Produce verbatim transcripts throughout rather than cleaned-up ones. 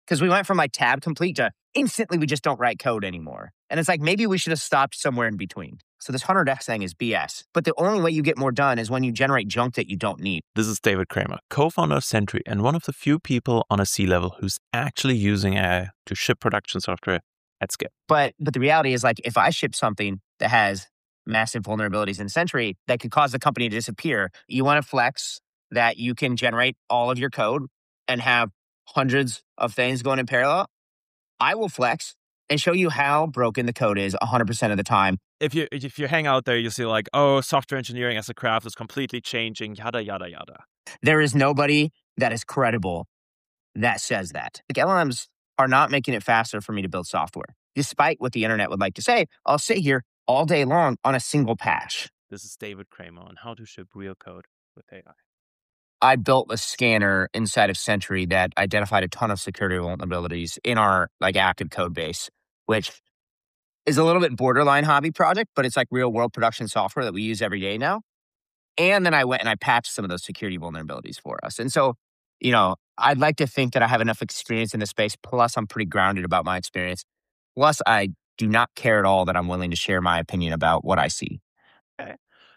Because we went from like tab complete to instantly we just don't write code anymore. And it's like, maybe we should have stopped somewhere in between. So this one hundred x thing is B S. But the only way you get more done is when you generate junk that you don't need. This is David Kramer, co-founder of Sentry and one of the few people on a C-level who's actually using A I to ship production software at scale. But but the reality is, like, if I ship something that has massive vulnerabilities in Sentry that could cause the company to disappear, you want to flex that you can generate all of your code and have hundreds of things going in parallel. I will flex and show you how broken the code is one hundred percent of the time. If you if you hang out there, you see like, oh, software engineering as a craft is completely changing, yada, yada, yada. There is nobody that is credible that says that. Like, L L Ms are not making it faster for me to build software. Despite what the internet would like to say, I'll sit here all day long on a single patch. This is David Kramer on how to ship real code with A I. I built a scanner inside of Sentry that identified a ton of security vulnerabilities in our like active code base, which is a little bit borderline hobby project, but it's like real world production software that we use every day now. And then I went and I patched some of those security vulnerabilities for us. And so, you know, I'd like to think that I have enough experience in this space. Plus, I'm pretty grounded about my experience. Plus, I do not care at all that I'm willing to share my opinion about what I see. Okay.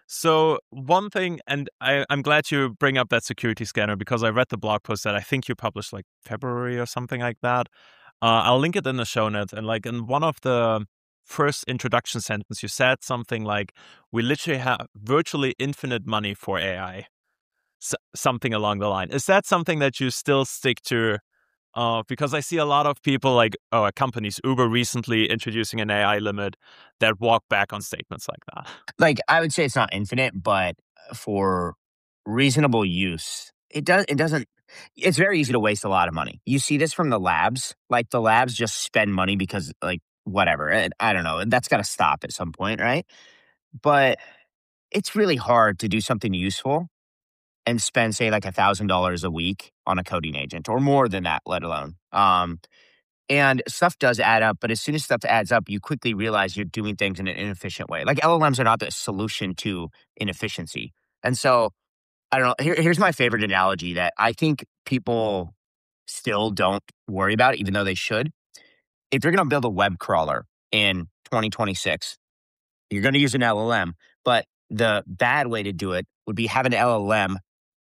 So one thing, and I, I'm glad you bring up that security scanner because I read the blog post that I think you published like February or something like that. Uh, I'll link it in the show notes. And like in one of the first introduction sentence, you said something like, we literally have virtually infinite money for A I. S- something along the line. Is that something that you still stick to? Uh, because I see a lot of people like oh, companies, Uber recently introducing an A I limit that walk back on statements like that. Like, I would say it's not infinite, but for reasonable use, it does. It doesn't. It's very easy to waste a lot of money. You see this from the labs. Like, the labs just spend money because, like, whatever. And I don't know. That's got to stop at some point, right? But it's really hard to do something useful and spend, say, like a thousand dollars a week on a coding agent, or more than that, let alone. Um, and stuff does add up, but as soon as stuff adds up, you quickly realize you're doing things in an inefficient way. Like, L L Ms are not the solution to inefficiency. And so, I don't know, here, here's my favorite analogy that I think people still don't worry about, even though they should. If you're going to build a web crawler in twenty twenty-six, you're going to use an L L M, but the bad way to do it would be have an L L M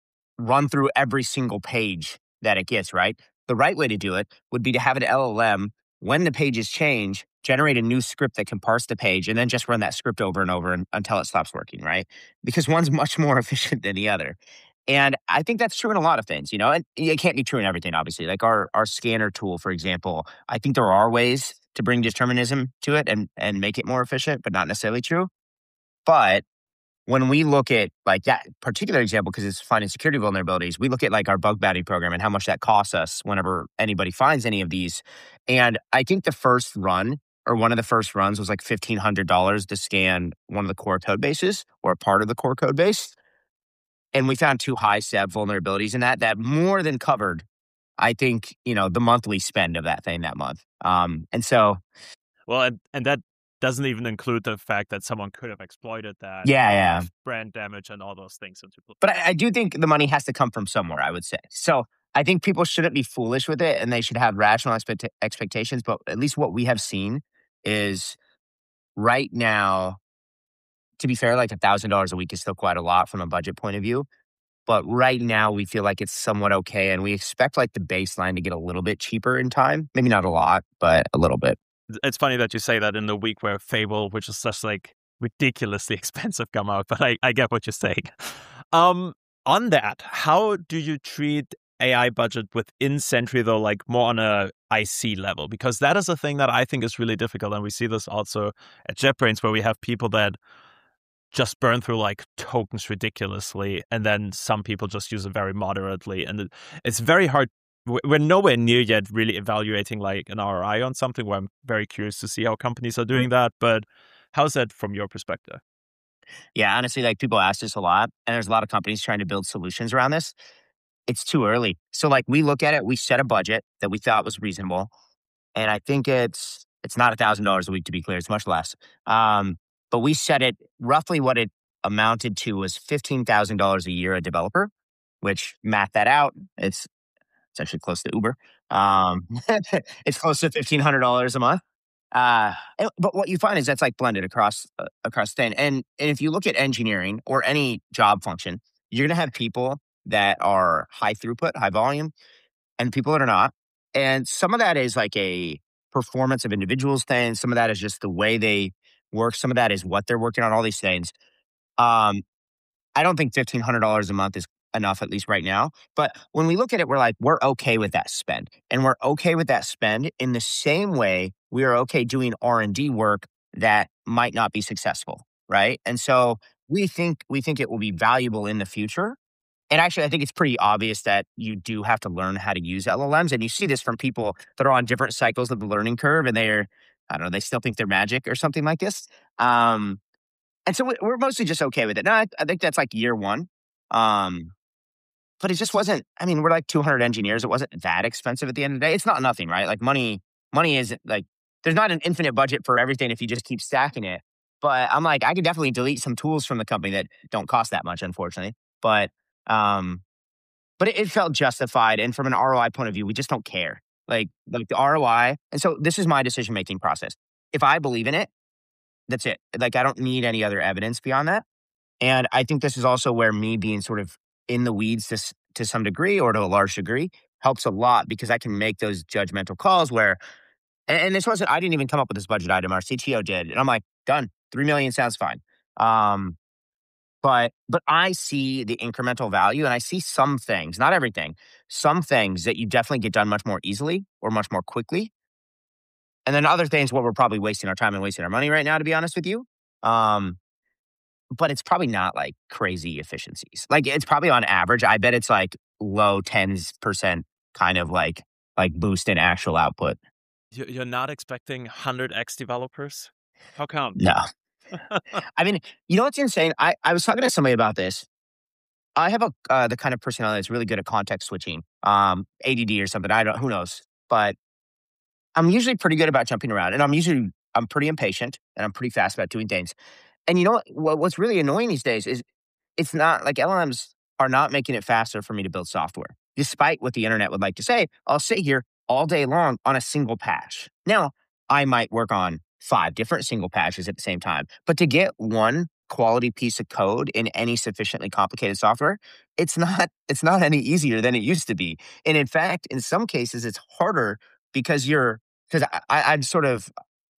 run through every single page that it gets, right? The right way to do it would be to have an L L M, when the pages change, generate a new script that can parse the page and then just run that script over and over and, until it stops working, right? Because one's much more efficient than the other. And I think that's true in a lot of things, you know, and it can't be true in everything, obviously. Like our, our scanner tool, for example, I think there are ways to bring determinism to it and, and make it more efficient, but not necessarily true. But when we look at like that particular example, because it's finding security vulnerabilities, we look at like our bug bounty program and how much that costs us whenever anybody finds any of these. And I think the first run or one of the first runs was like fifteen hundred dollars to scan one of the core code bases or a part of the core code base. And we found two high S E V vulnerabilities in that, that more than covered, I think, you know, the monthly spend of that thing that month. Um, and so. Well, and, and that doesn't even include the fact that someone could have exploited that. Yeah, yeah. Brand damage and all those things. But I, I do think the money has to come from somewhere, I would say. So I think people shouldn't be foolish with it and they should have rational expect- expectations. But at least what we have seen is right now, to be fair, like one thousand dollars a week is still quite a lot from a budget point of view. But right now we feel like it's somewhat okay. And we expect like the baseline to get a little bit cheaper in time. Maybe not a lot, but a little bit. It's funny that you say that in the week where Fable, which is just like ridiculously expensive, come out, but I, I get what you're saying. Um, on that, how do you treat A I budget within Sentry, though, like more on a I C level? Because that is a thing that I think is really difficult. And we see this also at JetBrains, where we have people that just burn through like tokens ridiculously. And then some people just use it very moderately. And it, it's very hard. We're nowhere near yet really evaluating like an R O I on something, where I'm very curious to see how companies are doing that. But how's that from your perspective? Yeah, honestly, like people ask this a lot, and there's a lot of companies trying to build solutions around this. It's too early. So like we look at it, we set a budget that we thought was reasonable. And I think it's it's not one thousand dollars a week, to be clear. It's much less. Um, but we set it roughly what it amounted to was fifteen thousand dollars a year a developer, which math that out, it's It's actually close to Uber. Um, it's close to fifteen hundred dollars a month. Uh, and- but what you find is that's like blended across uh, across thing. And and if you look at engineering or any job function, you're gonna have people that are high throughput, high volume, and people that are not. And some of that is like a performance of individuals thing. Some of that is just the way they work. Some of that is what they're working on. All these things. Um, I don't think fifteen hundred dollars a month is enough, at least right now. But when we look at it, we're like, we're okay with that spend. And we're okay with that spend in the same way we are okay doing R and D work that might not be successful, right? And so we think we think it will be valuable in the future. And actually, I think it's pretty obvious that you do have to learn how to use L L Ms. And you see this from people that are on different cycles of the learning curve and they're, I don't know, they still think they're magic or something like this. Um, and so we- we're mostly just okay with it. No, I, I think that's like year one. Um, but it just wasn't, I mean, we're like two hundred engineers. It wasn't that expensive at the end of the day. It's not nothing, right? Like money, money is like, there's not an infinite budget for everything if you just keep stacking it. But I'm like, I could definitely delete some tools from the company that don't cost that much, unfortunately. But, um, but it, it felt justified. And from an R O I point of view, we just don't care. Like, like the R O I. And so this is my decision-making process. If I believe in it, that's it. Like, I don't need any other evidence beyond that. And I think this is also where me being sort of in the weeds to, s- to some degree or to a large degree helps a lot because I can make those judgmental calls where, and, and this wasn't, I didn't even come up with this budget item. Our C T O did. And I'm like, done. Three million sounds fine. Um, but, but I see the incremental value and I see some things, not everything, some things that you definitely get done much more easily or much more quickly. And then other things where we're probably wasting our time and wasting our money right now, to be honest with you. Um, but it's probably not like crazy efficiencies. Like it's probably on average, I bet it's like low tens percent kind of like like boost in actual output. You- You're not expecting one hundred x developers? How come? No. I mean, you know what's insane? I, I was talking to somebody about this. I have a uh, the kind of personality that's really good at context switching, um, A D D or something. I don't, who knows? But I'm usually pretty good about jumping around, and I'm usually I'm pretty impatient and I'm pretty fast about doing things. And you know what? what what's really annoying these days is it's not like L L Ms are not making it faster for me to build software, despite what the internet would like to say. I'll sit here all day long on a single patch. Now, I might work on five different single patches at the same time, but to get one quality piece of code in any sufficiently complicated software, it's not it's not any easier than it used to be. And in fact, in some cases, it's harder because you're because I, I, I'd sort of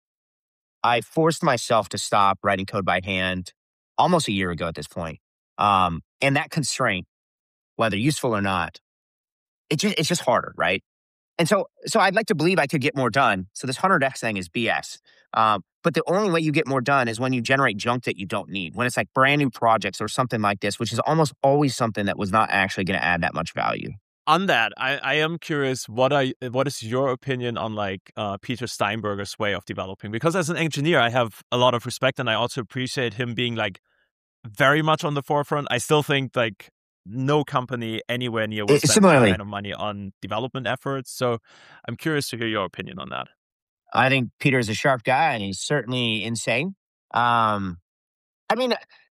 I forced myself to stop writing code by hand almost a year ago at this point. Um, and that constraint, whether useful or not, it just, it's just harder, right? And so, so I'd like to believe I could get more done. So this one hundred x thing is B S. Um, but the only way you get more done is when you generate junk that you don't need, when it's like brand new projects or something like this, which is almost always something that was not actually going to add that much value. On that, I, I am curious, what are what is your opinion on like uh, Peter Steinberger's way of developing? Because as an engineer, I have a lot of respect and I also appreciate him being like very much on the forefront. I still think like no company anywhere near will It- spend that similarly, kind of money on development efforts. So I'm curious to hear your opinion on that. I think Peter is a sharp guy and he's certainly insane. Um, I mean,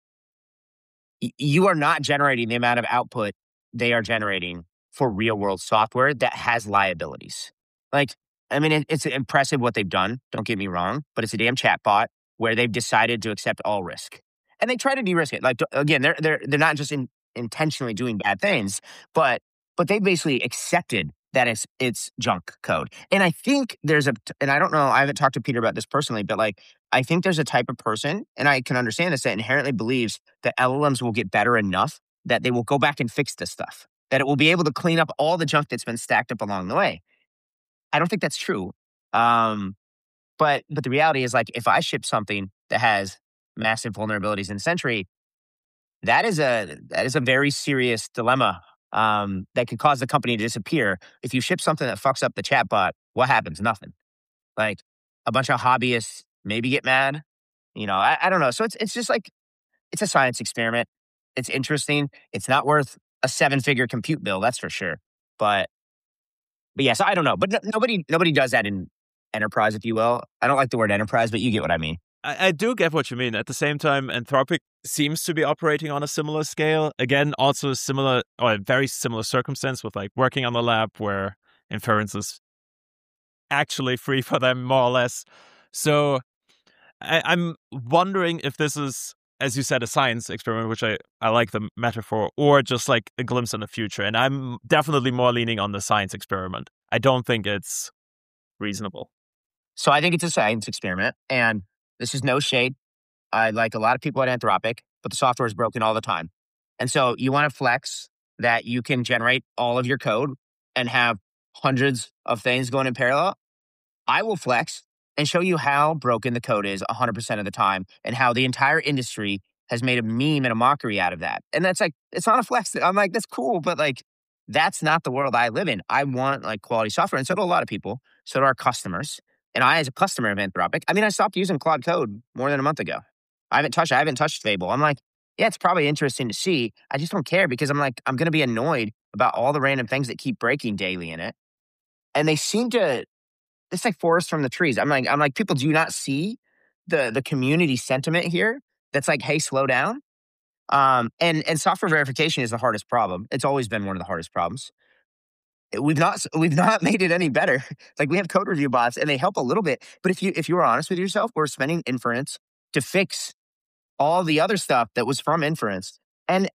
y- you are not generating the amount of output they are generating for real world software that has liabilities. Like, I mean, it, it's impressive what they've done. Don't get me wrong, but it's a damn chatbot where they've decided to accept all risk, and they try to de-risk it. Like, again, they're they're they're not just in, intentionally doing bad things, but but they basically accepted that it's it's junk code. And I think there's a, and I don't know, I haven't talked to Peter about this personally, but like, I think there's a type of person, and I can understand this, that inherently believes that L L Ms will get better enough that they will go back and fix this stuff, that it will be able to clean up all the junk that's been stacked up along the way. I don't think that's true. Um, but but the reality is, like, if I ship something that has massive vulnerabilities in Sentry, that is a that is a very serious dilemma um, that could cause the company to disappear. If you ship something that fucks up the chatbot, what happens? Nothing. Like, a bunch of hobbyists maybe get mad. You know, I, I don't know. So it's it's just like, it's a science experiment. It's interesting. It's not worth a seven-figure compute bill, that's for sure. But but yes, I don't know. But no, nobody nobody does that in enterprise, if you will. I don't like the word enterprise, but you get what I mean. I, I do get what you mean. At the same time, Anthropic seems to be operating on a similar scale. Again, also a similar or a very similar circumstance with like working on the lab where inference is actually free for them, more or less. So I, I'm wondering if this is, as you said, a science experiment, which I, I like the metaphor, or just like a glimpse in the future. And I'm definitely more leaning on the science experiment. I don't think it's reasonable. So I think it's a science experiment, and this is no shade. I like a lot of people at Anthropic, but the software is broken all the time. And so you want to flex that you can generate all of your code and have hundreds of things going in parallel. I will flex and show you how broken the code is one hundred percent of the time and how the entire industry has made a meme and a mockery out of that. And that's like, it's not a flex. I'm like, that's cool, but like, that's not the world I live in. I want like quality software. And so do a lot of people. So do our customers. And I, as a customer of Anthropic, I mean, I stopped using Claude Code more than a month ago. I haven't touched, I haven't touched Fable. I'm like, yeah, it's probably interesting to see. I just don't care because I'm like, I'm going to be annoyed about all the random things that keep breaking daily in it. And they seem to, it's like forest from the trees. I'm like, I'm like, people do not see the the community sentiment here. That's like, hey, slow down. Um, and and software verification is the hardest problem. It's always been one of the hardest problems. We've not we've not made it any better. Like we have code review bots and they help a little bit. But if you if you were honest with yourself, we're spending inference to fix all the other stuff that was from inference. And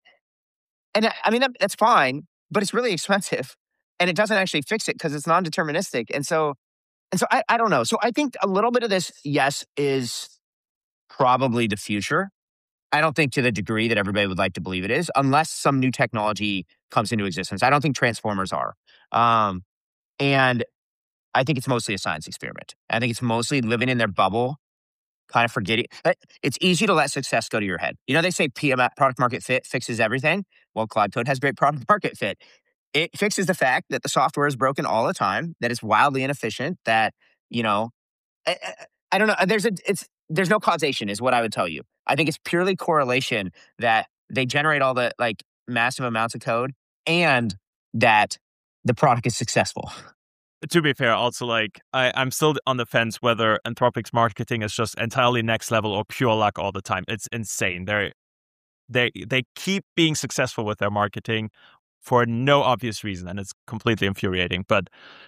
and I mean that, that's fine, but it's really expensive, and it doesn't actually fix it because it's non-deterministic. And so and so I, I don't know. So I think a little bit of this, yes, is probably the future. I don't think to the degree that everybody would like to believe it is, unless some new technology comes into existence. I don't think transformers are. Um, and I think it's mostly a science experiment. I think it's mostly living in their bubble, kind of forgetting. It's easy to let success go to your head. You know, they say P M, product market fit, fixes everything. Well, Claude Code has great product market fit. It fixes the fact that the software is broken all the time, that it's wildly inefficient, that, you know, I, I, I don't know. There's a, it's, there's no causation is what I would tell you. I think it's purely correlation that they generate all the like massive amounts of code and that the product is successful. To be fair, also like I, I'm still on the fence whether Anthropic's marketing is just entirely next level or pure luck all the time. It's insane. They they they keep being successful with their marketing for no obvious reason, and it's completely infuriating. But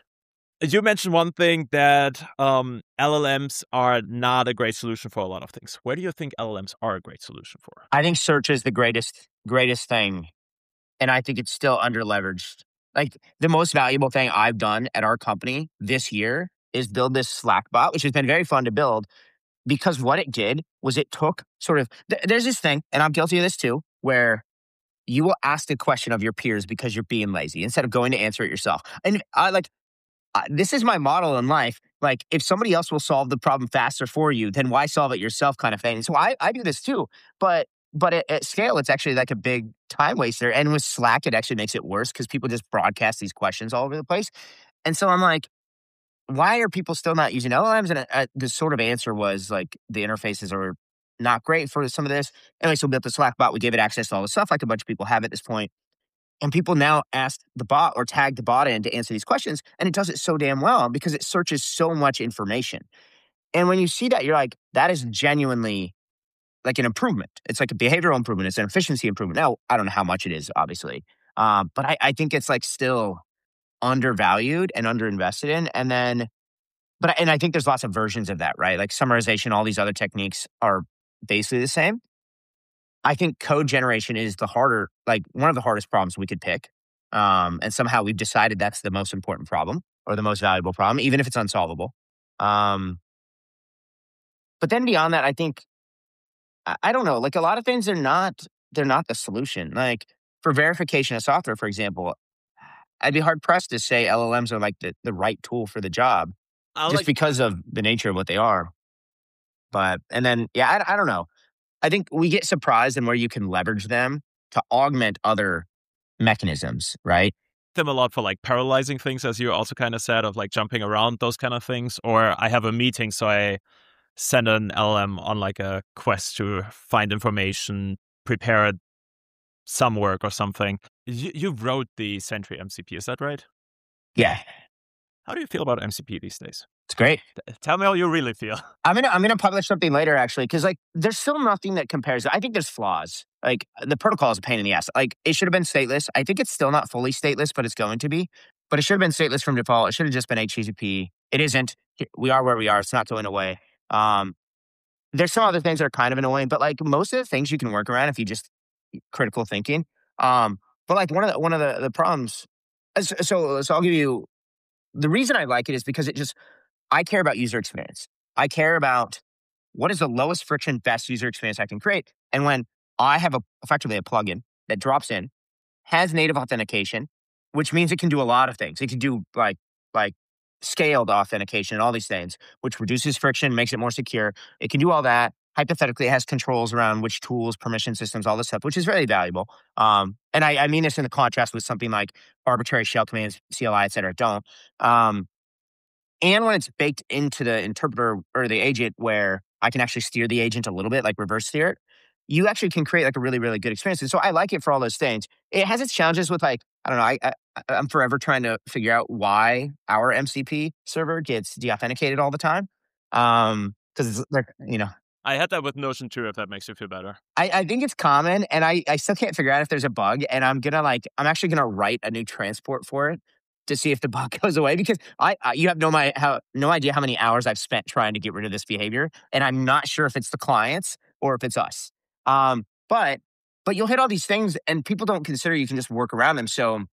you mentioned one thing that um, L L Ms are not a great solution for a lot of things. Where do you think L L Ms are a great solution for? I think search is the greatest greatest thing, and I think it's still underleveraged. Like the most valuable thing I've done at our company this year is build this Slack bot, which has been very fun to build because what it did was it took sort of, th- there's this thing, and I'm guilty of this too, where you will ask the question of your peers because you're being lazy instead of going to answer it yourself. And I like, uh, this is my model in life. Like if somebody else will solve the problem faster for you, then why solve it yourself kind of thing. So I, I do this too, but But at, at scale, it's actually like a big time waster. And with Slack, it actually makes it worse because people just broadcast these questions all over the place. And so I'm like, why are people still not using L L Ms? And uh, the sort of answer was like, the interfaces are not great for some of this. Anyway, so we built the Slack bot. We gave it access to all the stuff like a bunch of people have at this point. And people now ask the bot or tag the bot in to answer these questions. And it does it so damn well because it searches so much information. And when you see that, you're like, that is genuinely like an improvement. It's like a behavioral improvement. It's an efficiency improvement. Now, I don't know how much it is, obviously. Um, but I, I think it's like still undervalued and underinvested in. And then, but, and I think there's lots of versions of that, right? Like summarization, all these other techniques are basically the same. I think code generation is the harder, like one of the hardest problems we could pick. Um, and somehow we've decided that's the most important problem or the most valuable problem, even if it's unsolvable. Um, but then beyond that, I think, I don't know, like a lot of things are not, they're not the solution. Like for verification of software, for example, I'd be hard pressed to say L L Ms are like the, the right tool for the job I'll just like, because of the nature of what they are. But, and then, yeah, I, I don't know. I think we get surprised in where you can leverage them to augment other mechanisms, right? them a lot for like parallelizing things, as you also kind of said, of like jumping around, those kind of things. Or I have a meeting, so I send an L L M on like a quest to find information, prepare some work or something. You, you wrote the Sentry M C P, is that right? Yeah. How do you feel about M C P these days? It's great. Tell me how you really feel. I'm gonna I'm gonna publish something later actually, because like there's still nothing that compares. I think there's flaws. Like the protocol is a pain in the ass. Like it should have been stateless. I think it's still not fully stateless, but it's going to be. but it should have been stateless from default. It should have just been H T T P. It isn't. We are where we are. It's not going away. Um, there's some other things that are kind of annoying, but like most of the things you can work around if you just critical thinking. Um, but like one of the one of the, the problems. So so I'll give you the reason I like it is because it just I care about user experience. I care about what is the lowest friction, best user experience I can create. And when I have a effectively a plugin that drops in, has native authentication, which means it can do a lot of things. It can do like like scaled authentication and all these things, which reduces friction, makes it more secure. It can do all that. Hypothetically, it has controls around which tools, permission systems, all this stuff, which is very valuable. Um, and I, I mean this in the contrast with something like arbitrary shell commands, C L I, et cetera, don't. Um, and when it's baked into the interpreter or the agent where I can actually steer the agent a little bit, like reverse steer it, you actually can create like a really, really good experience. And so I like it for all those things. It has its challenges with like, I don't know, I, I, I'm forever trying to figure out why our M C P server gets deauthenticated all the time. Um, because it's like, you know, I had that with Notion too, if that makes you feel better. I, I think it's common, and I, I still can't figure out if there's a bug. And I'm gonna like I'm actually gonna write a new transport for it to see if the bug goes away because I, I you have no my how no idea how many hours I've spent trying to get rid of this behavior, and I'm not sure if it's the clients or if it's us. Um, but but you'll hit all these things, and people don't consider you can just work around them. So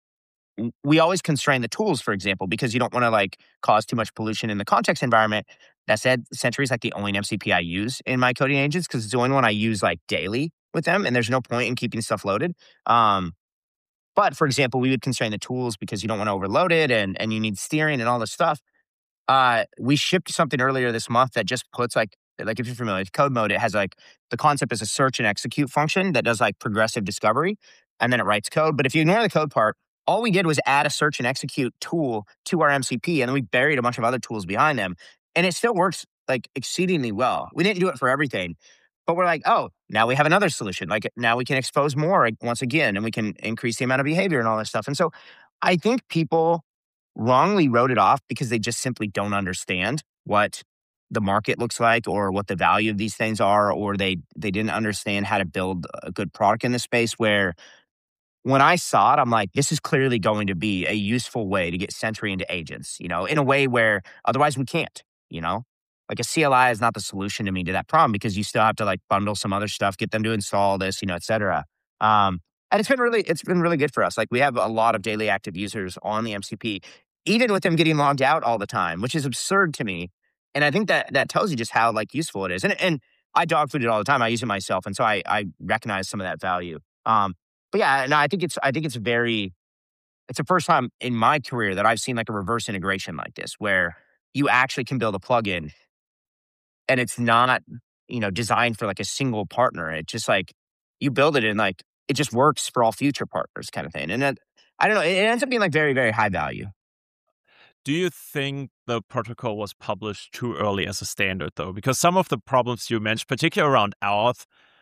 we always constrain the tools, for example, because you don't want to like cause too much pollution in the context environment. That said, Sentry is like the only M C P I use in my coding agents because it's the only one I use like daily with them, and there's no point in keeping stuff loaded. Um, but for example, we would constrain the tools because you don't want to overload it, and and you need steering and all this stuff. Uh, we shipped something earlier this month that just puts like like if you're familiar with code mode, it has like the concept is a search and execute function that does like progressive discovery, and then it writes code. But if you ignore the code part, all we did was add a search and execute tool to our M C P, and then we buried a bunch of other tools behind them, and it still works like exceedingly well. We didn't do it for everything, but we're like, oh, now we have another solution. Like now we can expose more like, once again, and we can increase the amount of behavior and all that stuff. And so I think people wrongly wrote it off because they just simply don't understand what the market looks like or what the value of these things are, or they they didn't understand how to build a good product in this space where when I saw it, I'm like, this is clearly going to be a useful way to get Sentry into agents, you know, in a way where otherwise we can't, you know, like a C L I is not the solution to me to that problem because you still have to like bundle some other stuff, get them to install this, you know, et cetera. Um, and it's been really, it's been really good for us. Like we have a lot of daily active users on the M C P, even with them getting logged out all the time, which is absurd to me. And I think that that tells you just how like useful it is. And and I dog food it all the time. I use it myself, and so I I recognize some of that value. Um, but yeah, no, I think it's I think it's very it's the first time in my career that I've seen like a reverse integration like this, where you actually can build a plugin and it's not, you know, designed for like a single partner. It just like you build it and like it just works for all future partners kind of thing. And it, I don't know, it, it ends up being like very, very high value. Do you think the protocol was published too early as a standard, though? Because some of the problems you mentioned, particularly around auth,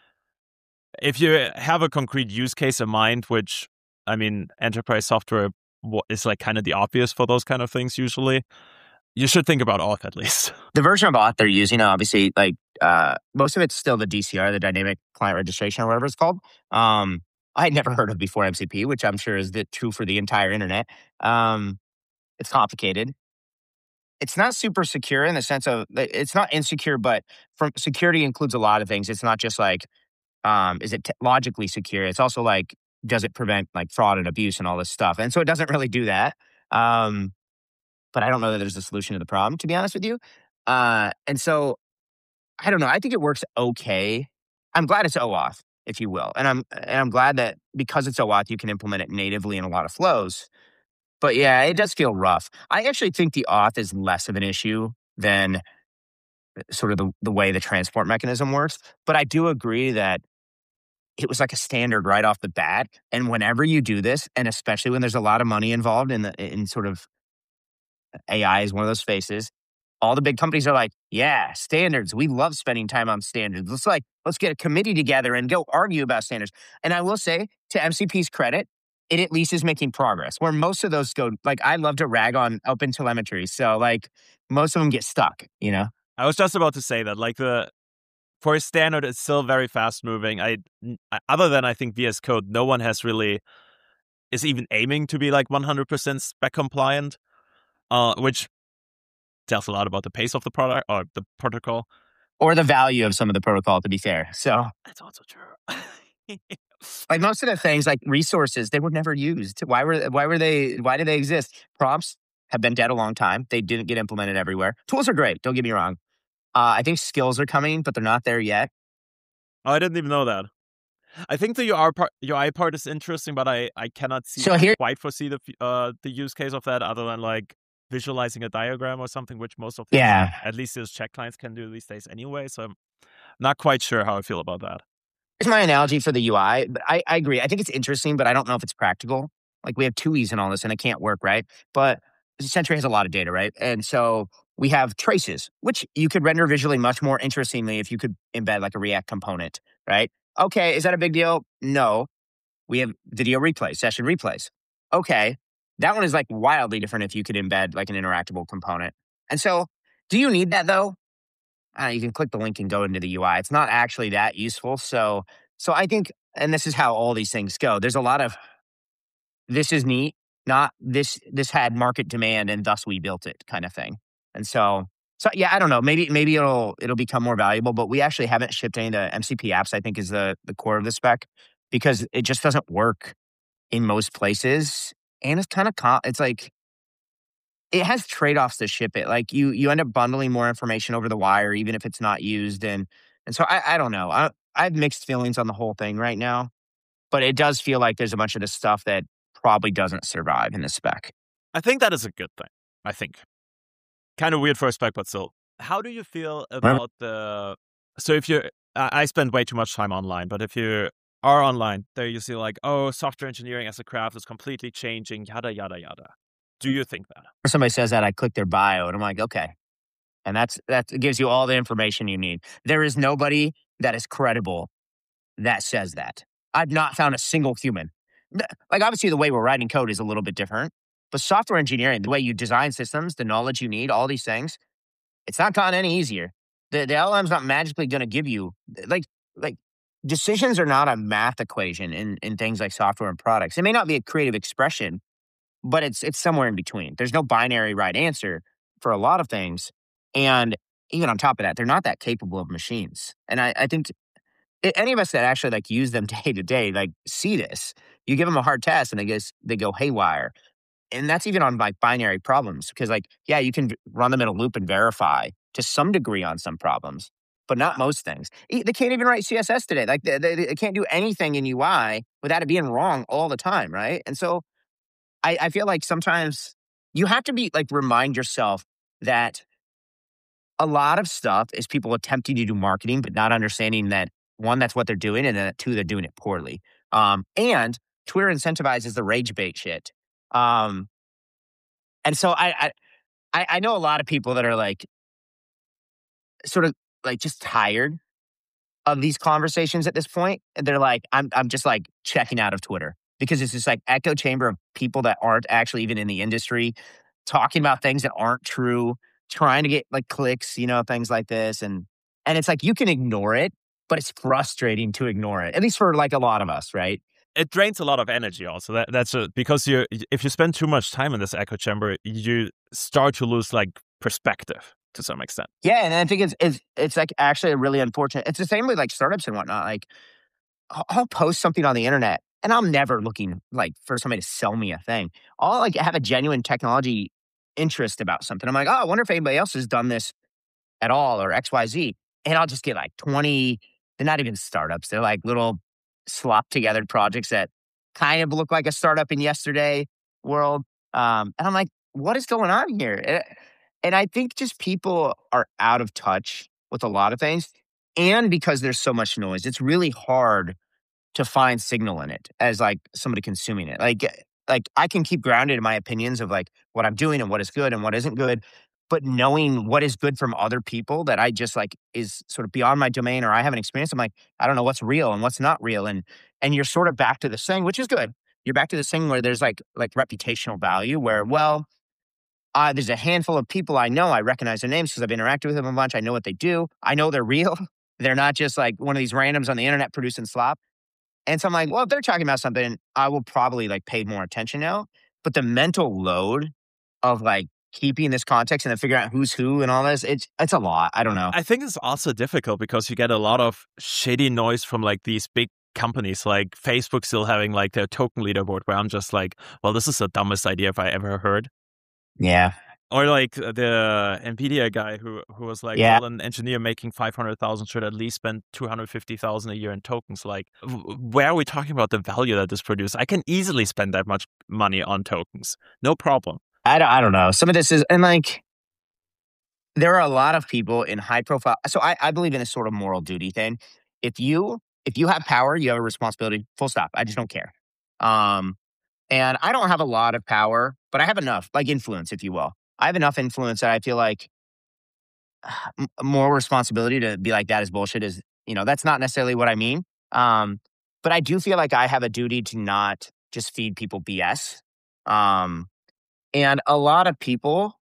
if you have a concrete use case in mind, which, I mean, enterprise software is like kind of the obvious for those kind of things usually, you should think about auth at least. The version of auth they're using, obviously, like uh, most of it's still the D C R, the dynamic client registration or whatever it's called. Um, I had never heard of before M C P, which I'm sure is the, true for the entire internet. Um, it's complicated. It's not super secure in the sense of it's not insecure, but from security includes a lot of things. It's not just like um, is it t- logically secure? It's also like does it prevent like fraud and abuse and all this stuff? And so it doesn't really do that. Um, but I don't know that there's a solution to the problem, to be honest with you. Uh, and so I don't know. I think it works okay. I'm glad it's OAuth, if you will, and I'm and I'm glad that because it's OAuth, you can implement it natively in a lot of flows. But yeah, it does feel rough. I actually think the auth is less of an issue than sort of the, the way the transport mechanism works. But I do agree that it was like a standard right off the bat. And whenever you do this, and especially when there's a lot of money involved in the in sort of A I is one of those spaces, all the big companies are like, yeah, standards. We love spending time on standards. Let's like, let's get a committee together and go argue about standards. And I will say, to M C P's credit, it at least is making progress. Where most of those go, like I love to rag on OpenTelemetry. So like most of them get stuck, you know? I was just about to say that, like the for a standard, it's still very fast moving. I other than I think V S Code, no one has really is even aiming to be like one hundred percent spec compliant, uh, which tells a lot about the pace of the product or the protocol. Or the value of some of the protocol, to be fair. So That's also true. like most of the things, like resources, they were never used. Why were why were they why did they exist? Prompts have been dead a long time. They didn't get implemented everywhere. Tools are great, don't get me wrong. Uh, I think skills are coming, but they're not there yet. Oh, I didn't even know that. I think the U I part, U I part is interesting, but I, I cannot see So here, quite foresee the uh the use case of that other than like visualizing a diagram or something, which most of these, yeah, at least these check clients can do these days anyway. So I'm not quite sure how I feel about that. here's my analogy for the U I. But I, I agree. I think it's interesting, but I don't know if it's practical. Like we have two E's in all this, and it can't work, right? But Sentry has a lot of data, right? And so we have traces, which you could render visually much more interestingly if you could embed like a React component, right? Okay, is that a big deal? No. We have video replays, session replays. Okay, that one is like wildly different if you could embed like an interactable component. And so, do you need that though? Uh, you can click the link and go into the U I. It's not actually that useful. So, so I think, and this is how all these things go. There's a lot of this is neat, not this. This had market demand, and thus we built it, kind of thing. And so, so yeah, I don't know. Maybe maybe it'll it'll become more valuable. But we actually haven't shipped any of the M C P apps. I think is the the core of the spec because it just doesn't work in most places, and it's kind of com- it's like it has trade-offs to ship it. Like you you end up bundling more information over the wire, even if it's not used. And and so I, I don't know. I I have mixed feelings on the whole thing right now, but it does feel like there's a bunch of this stuff that probably doesn't survive in the spec. I think that is a good thing. I think kind of weird for a spec, but still. How do you feel about the? So if you, I I spend way too much time online, but if you are online, there you see like, oh, software engineering as a craft is completely changing, yada yada yada. Do you think that? If somebody says that, I click their bio and I'm like, okay. And that's that gives you all the information you need. There is nobody that is credible that says that. I've not found a single human. Like obviously the way we're writing code is a little bit different, but software engineering, the way you design systems, the knowledge you need, all these things, it's not gotten any easier. The the L L M's not magically going to give you like like decisions are not a math equation in in things like software and products. It may not be a creative expression, but it's it's somewhere in between. There's no binary right answer for a lot of things. And even on top of that, they're not that capable of machines. And I, I think any of us that actually like use them day to day, like see this. You give them a hard task and they just they go haywire. And that's even on like binary problems because like, yeah, you can run them in a loop and verify to some degree on some problems, but not most things. E- They can't even write C S S today. Like they, they, they can't do anything in U I without it being wrong all the time, right? And so I, I feel like sometimes you have to be like remind yourself that a lot of stuff is people attempting to do marketing, but not understanding that one, that's what they're doing, and then two, they're doing it poorly. Um, and Twitter incentivizes the rage bait shit. Um, and so I, I, I know a lot of people that are like, sort of like just tired of these conversations at this point. And they're like, I'm, I'm just like checking out of Twitter because it's this like echo chamber of people that aren't actually even in the industry talking about things that aren't true, trying to get like clicks, you know, things like this. And, and it's like, you can ignore it, but it's frustrating to ignore it, at least for like a lot of us, right? It drains a lot of energy also. That, that's a, because you if you spend too much time in this echo chamber, you start to lose like perspective to some extent. Yeah, and I think it's it's it's like actually a really unfortunate. It's the same with like startups and whatnot. Like I'll, I'll post something on the internet, and I'm never looking like for somebody to sell me a thing. I'll like have a genuine technology interest about something. I'm like, oh, I wonder if anybody else has done this at all or X Y Z, and I'll just get like twenty. They're not even startups. They're like little slop together projects that kind of look like a startup in yesterday world. Um, and I'm like, what is going on here? And, and I think just people are out of touch with a lot of things. And because there's so much noise, it's really hard to find signal in it as like somebody consuming it. Like, like I can keep grounded in my opinions of like what I'm doing and what is good and what isn't good. But knowing what is good from other people that I just like is sort of beyond my domain or I haven't experienced, I'm like, I don't know what's real and what's not real. And and you're sort of back to this thing, which is good. You're back to this thing where there's like like reputational value where, well, uh, there's a handful of people I know. I recognize their names because I've interacted with them a bunch. I know what they do. I know they're real. They're not just like one of these randoms on the internet producing slop. And so I'm like, well, if they're talking about something, I will probably like pay more attention now. But the mental load of like keeping this context and then figuring out who's who and all this, it's it's a lot. I don't know. I think it's also difficult because you get a lot of shady noise from like these big companies, like Facebook still having like their token leaderboard, where I'm just like, well, this is the dumbest idea I've ever heard. Yeah. Or like the NVIDIA guy who who was like, Yeah. well, an engineer making five hundred thousand should at least spend two hundred fifty thousand a year in tokens. Like, w- where are we talking about the value that this produces? I can easily spend that much money on tokens. No problem. I don't, I don't know. Some of this is, and like, there are a lot of people in high profile. So I, I believe in this sort of moral duty thing. If you, if you have power, you have a responsibility, full stop. I just don't care. Um, and I don't have a lot of power, but I have enough, like influence, if you will. I have enough influence that I feel like m- more responsibility to be like, that is bullshit is, you know, that's not necessarily what I mean. Um, but I do feel like I have a duty to not just feed people B S. Um, and a lot of people,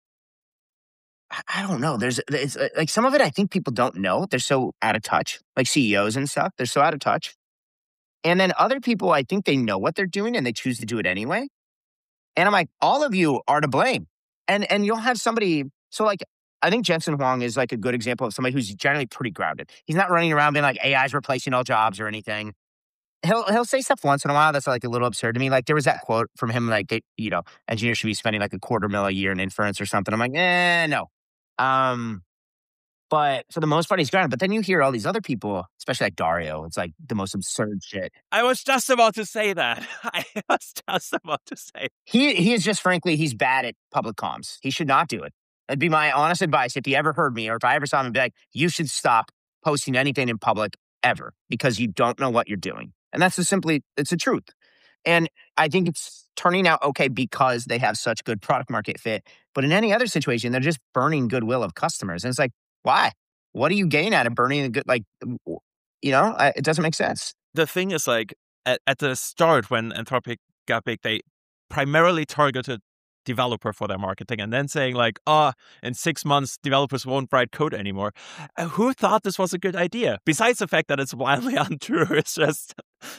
I I don't know. There's it's uh, like some of it I think people don't know. They're so out of touch, like C E Os and stuff. They're so out of touch. And then other people, I think they know what they're doing and they choose to do it anyway. And I'm like, all of you are to blame. And and you'll have somebody. So like, I think Jensen Huang is like a good example of somebody who's generally pretty grounded. He's not running around being like A I is replacing all jobs or anything. He'll he'll say stuff once in a while that's like a little absurd to me. Like there was that quote from him, like they, you know, engineers should be spending like a quarter mil a year in inference or something. I'm like, eh, no. Um, but for the most part, he's grounded. But then you hear all these other people, especially like Dario. It's like the most absurd shit. I was just about to say that. I was just about to say. He he is just frankly, he's bad at public comms. He should not do it. That'd be my honest advice. If he ever heard me or if I ever saw him, I'd be like, you should stop posting anything in public ever because you don't know what you're doing. And that's just simply, it's the truth. And I think it's turning out okay because they have such good product market fit. But in any other situation, they're just burning goodwill of customers. And it's like, why? What do you gain out of burning the good? Like, you know, I, it doesn't make sense. The thing is, like, at, at the start when Anthropic got big, they primarily targeted developer for their marketing and then saying like, oh, in six months, developers won't write code anymore. Uh, who thought this was a good idea? Besides the fact that it's wildly untrue, it's just...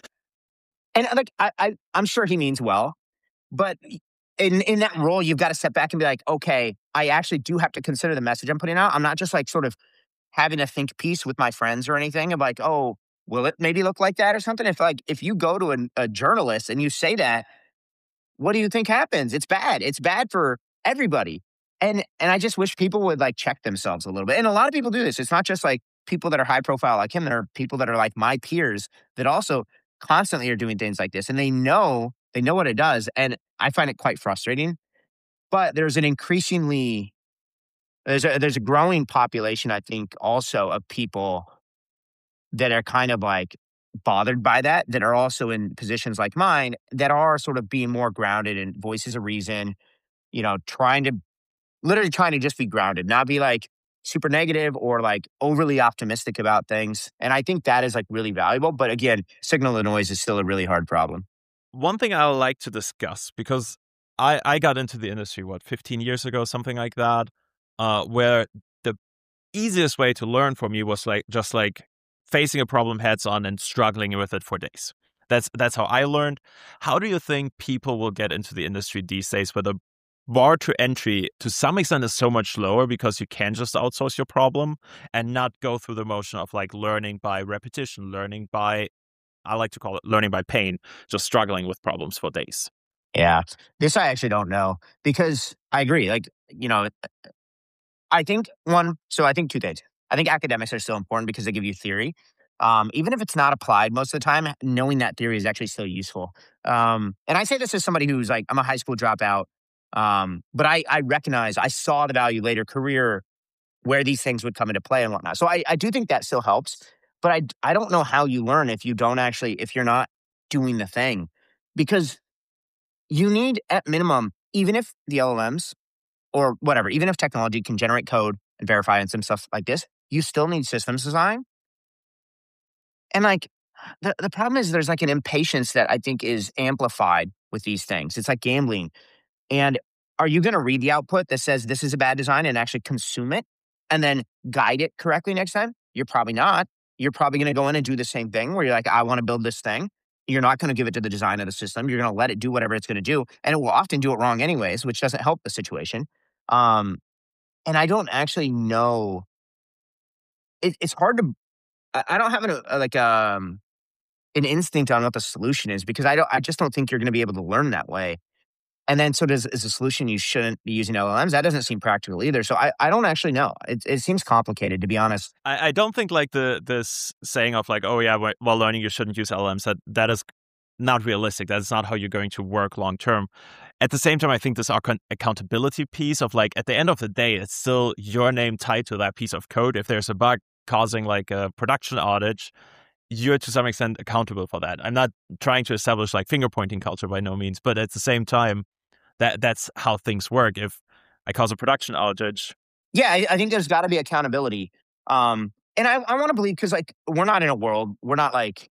And like, I, I, I'm sure he means well, but in, in that role, you've got to step back and be like, okay, I actually do have to consider the message I'm putting out. I'm not just like sort of having a think piece with my friends or anything of like, oh, will it maybe look like that or something? If like, if you go to an, a journalist and you say that, what do you think happens? It's bad. It's bad for everybody. And and I just wish people would like check themselves a little bit. And a lot of people do this. It's not just like people that are high profile like him. There are people that are like my peers that also constantly are doing things like this. And they know, they know what it does. And I find it quite frustrating. But there's an increasingly, there's a, there's a growing population, I think, also of people that are kind of like bothered by that, that are also in positions like mine, that are sort of being more grounded in voices of reason, you know, trying to, literally trying to just be grounded, not be like super negative or like overly optimistic about things. And I think that is like really valuable. But again, signal to noise is still a really hard problem. One thing I like to discuss, because I, I got into the industry, what, fifteen years ago, something like that, uh, where the easiest way to learn from you was like just like facing a problem heads on and struggling with it for days. That's that's how I learned. How do you think people will get into the industry these days where the bar to entry to some extent is so much lower because you can just outsource your problem and not go through the motion of like learning by repetition, learning by, I like to call it learning by pain, just struggling with problems for days? Yeah. This I actually don't know because I agree. Like, you know, I think one, so I think two things. I think academics are still important because they give you theory. Um, even if it's not applied most of the time, knowing that theory is actually still useful. Um, and I say this as somebody who's like, I'm a high school dropout, um, but I, I recognize, I saw the value later career where these things would come into play and whatnot. So I, I do think that still helps, but I, I don't know how you learn if you don't actually, if you're not doing the thing, because you need at minimum, even if the L L Ms or whatever, even if technology can generate code and verify and some stuff like this, you still need systems design. And like, the, the problem is there's like an impatience that I think is amplified with these things. It's like gambling. And are you going to read the output that says this is a bad design and actually consume it and then guide it correctly next time? You're probably not. You're probably going to go in and do the same thing where you're like, I want to build this thing. you're not going to give it to the design of the system. You're going to let it do whatever it's going to do. And it will often do it wrong anyways, which doesn't help the situation. Um, and I don't actually know. It, it's hard to, I I don't have an, a, like um, an instinct on what the solution is because I don't, I just don't think you're going to be able to learn that way. And then, so does is a solution you shouldn't be using L L Ms? That doesn't seem practical either. So I, I don't actually know. It, it seems complicated, to be honest. I, I don't think like the this saying of like, oh yeah, wh- while learning you shouldn't use L L Ms. That that is not realistic. That is not how you're going to work long term. At the same time, I think this account- accountability piece of like at the end of the day, it's still your name tied to that piece of code. If there's a bug causing like a production outage, you're to some extent accountable for that. I'm not trying to establish like finger pointing culture by no means, but at the same time, that that's how things work. If I cause a production outage, Yeah, I, I think there's got to be accountability. Um, and I, I want to believe because like we're not in a world, we're not like,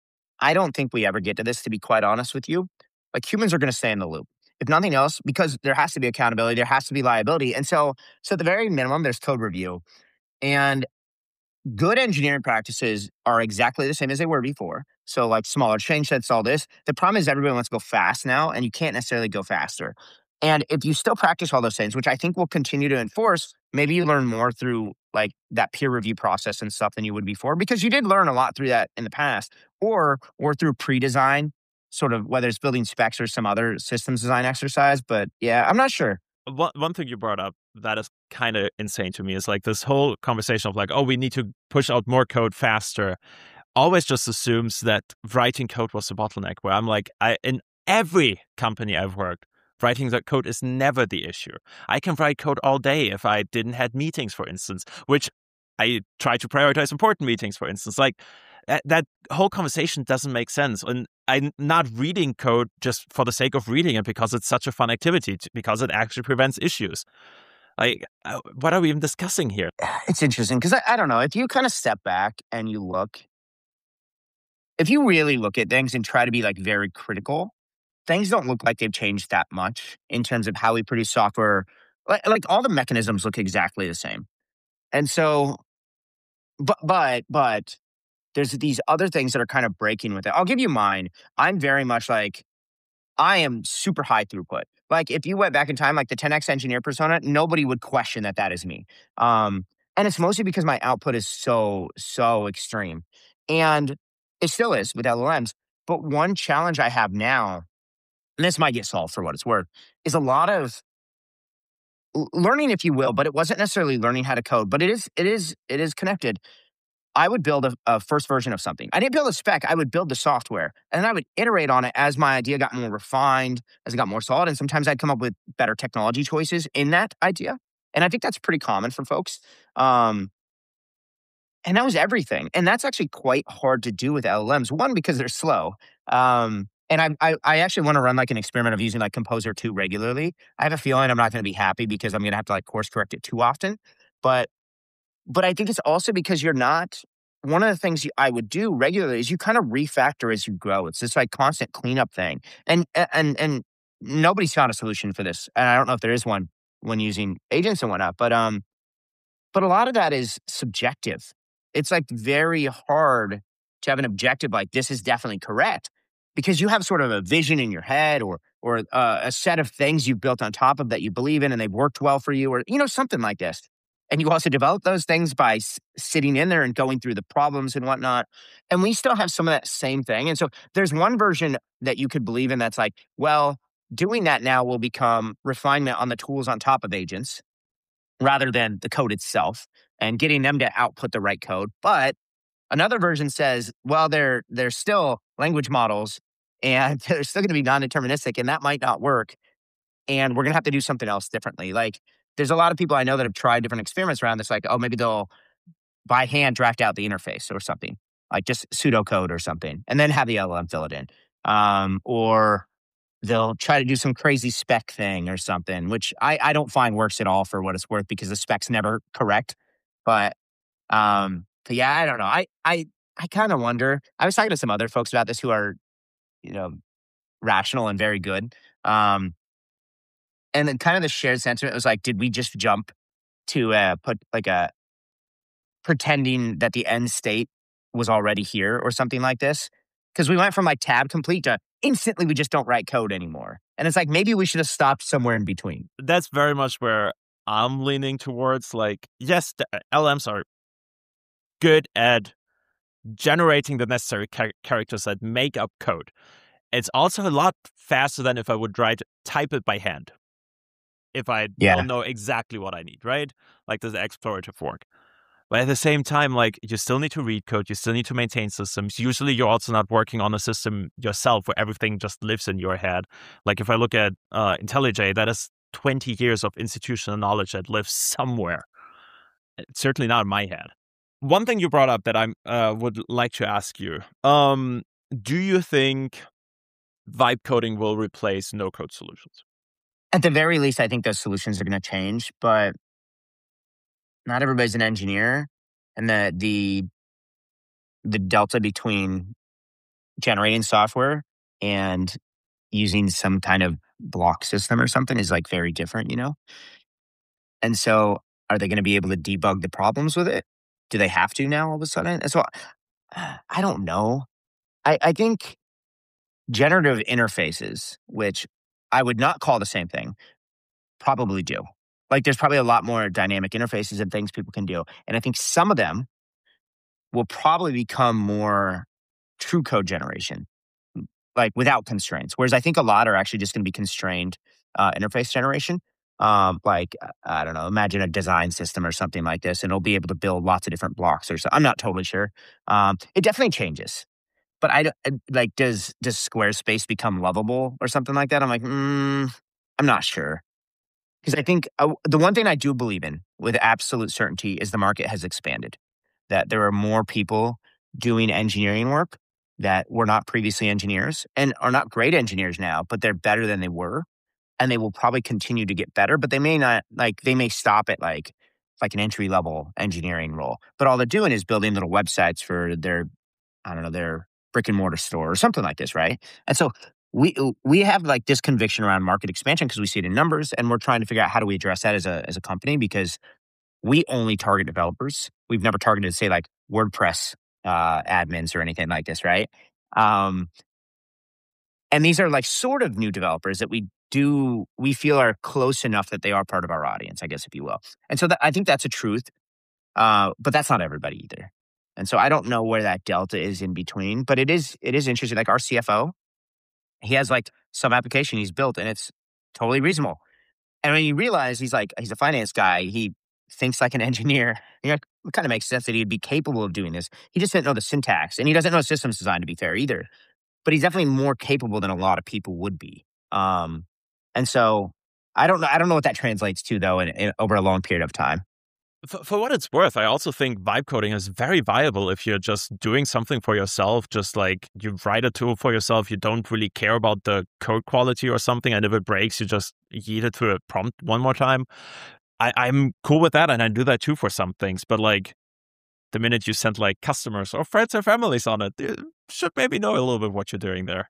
I don't think we ever get to this, to be quite honest with you. Like humans are going to stay in the loop. If nothing else, because there has to be accountability, there has to be liability. And so, so at the very minimum, there's code review. And good engineering practices are exactly the same as they were before. So like smaller change sets, all this. The problem is everybody wants to go fast now, and you can't necessarily go faster. And if you still practice all those things, which I think we'll continue to enforce, maybe you learn more through like that peer review process and stuff than you would before, because you did learn a lot through that in the past, or or through pre-design, sort of whether it's building specs or some other systems design exercise. But yeah, I'm not sure. one one thing you brought up that is kind of insane to me is like this whole conversation of like, oh, we need to push out more code faster. Always just assumes that writing code was the bottleneck. Where I'm like, I in every company I've worked, writing that code is never the issue. I can write code all day if I didn't have meetings, for instance, which I try to prioritize important meetings, for instance. Like that, that whole conversation doesn't make sense. And I'm not reading code just for the sake of reading it because it's such a fun activity, because it actually prevents issues. Like, uh, what are we even discussing here? It's interesting because I, I don't know. If you kind of step back and you look, if you really look at things and try to be like very critical, things don't look like they've changed that much in terms of how we produce software. Like, like all the mechanisms look exactly the same. And so, but, but, but there's these other things that are kind of breaking with it. I'll give you mine. I'm very much like, I am super high throughput. Like if you went back in time, like the ten X engineer persona, nobody would question that that is me. Um, and it's mostly because my output is so, so extreme. And it still is with L L Ms. But one challenge I have now, and this might get solved for what it's worth, is a lot of l- learning, if you will, but it wasn't necessarily learning how to code, but it is, it is, it is connected. I would build a, a first version of something. I didn't build a spec. I would build the software, and then I would iterate on it as my idea got more refined, as it got more solid. And sometimes I'd come up with better technology choices in that idea. And I think that's pretty common for folks. Um, and that was everything. And that's actually quite hard to do with L L Ms. One, because they're slow. Um, and I, I, I actually want to run like an experiment of using like Composer two regularly. I have a feeling I'm not going to be happy because I'm going to have to like course correct it too often. But But I think it's also because you're not, one of the things you, I would do regularly is you kind of refactor as you grow. It's this like constant cleanup thing. And, and, and nobody's found a solution for this. And I don't know if there is one when using agents and whatnot, but, um, but a lot of that is subjective. It's like very hard to have an objective like this is definitely correct because you have sort of a vision in your head or, or uh, a set of things you've built on top of that you believe in and they've worked well for you or, you know, something like this. And you also develop those things by s- sitting in there and going through the problems and whatnot. And we still have some of that same thing. And so there's one version that you could believe in that's like, well, doing that now will become refinement on the tools on top of agents rather than the code itself and getting them to output the right code. But another version says, well, they're, they're still language models and they're still going to be non-deterministic and that might not work. And we're going to have to do something else differently. Like, there's a lot of people I know that have tried different experiments around this, like, oh, maybe they'll by hand draft out the interface or something, like just pseudocode or something, and then have the L L M fill it in. Um, or they'll try to do some crazy spec thing or something, which I, I don't find works at all for what it's worth because the spec's never correct. But, um, but yeah, I don't know. I, I, I kind of wonder. I was talking to some other folks about this who are, you know, rational and very good. Um, And then kind of the shared sentiment was like, did we just jump to uh, put like a pretending that the end state was already here or something like this? Because we went from like tab complete to instantly we just don't write code anymore. And it's like, maybe we should have stopped somewhere in between. That's very much where I'm leaning towards. Like, yes, the L Ms are good at generating the necessary char- characters that make up code. It's also a lot faster than if I would try to type it by hand. If I Yeah. don't know exactly what I need, right? Like there's the explorative work. But at the same time, like you still need to read code, you still need to maintain systems. Usually you're also not working on a system yourself where everything just lives in your head. Like if I look at uh, IntelliJ, that is twenty years of institutional knowledge that lives somewhere. It's certainly not in my head. One thing you brought up that I uh, would like to ask you, um, do you think vibe coding will replace no-code solutions? At the very least, I think those solutions are going to change, but not everybody's an engineer. And the the the delta between generating software and using some kind of block system or something is like very different, you know? And so are they going to be able to debug the problems with it? Do they have to now all of a sudden? And so I don't know. I, I think generative interfaces, which I would not call the same thing, probably do. Like there's probably a lot more dynamic interfaces and things people can do. And I think some of them will probably become more true code generation, like without constraints. Whereas I think a lot are actually just going to be constrained uh, interface generation. Um, like, uh, I don't know, imagine a design system or something like this, and it'll be able to build lots of different blocks or so. I'm not totally sure. Um, it definitely changes. But I don't- uh, like, does does Squarespace become lovable or something like that? I'm like, mm, I'm not sure. Because I think uh, the one thing I do believe in with absolute certainty is the market has expanded, that there are more people doing engineering work that were not previously engineers and are not great engineers now, but they're better than they were. And they will probably continue to get better, but they may not, like, they may stop at like, like an entry level engineering role. But all they're doing is building little websites for their, I don't know, their brick and mortar store or something like this, right? And so we we have like this conviction around market expansion because we see it in numbers, and we're trying to figure out how do we address that as a as a company, because we only target developers. We've never targeted, say, like WordPress uh, admins or anything like this, right? Um, and these are like sort of new developers that we do, we feel are close enough that they are part of our audience, I guess, if you will. And so that, I think that's a truth, uh, but that's not everybody either. And so I don't know where that delta is in between, but it is it is interesting. Like our C F O, he has like some application he's built, and it's totally reasonable. And when you realize he's like, he's a finance guy, he thinks like an engineer. You know, it kind of makes sense that he'd be capable of doing this. He just didn't know the syntax, and he doesn't know systems design, to be fair, either. But he's definitely more capable than a lot of people would be. Um, and so I don't know. I don't know what that translates to, though, in, in, over a long period of time. For, for what it's worth, I also think vibe coding is very viable if you're just doing something for yourself, just like you write a tool for yourself, you don't really care about the code quality or something, and if it breaks, you just yeet it through a prompt one more time. I, I'm cool with that, and I do that too for some things, but like the minute you send like customers or friends or families on it, you should maybe know a little bit what you're doing there.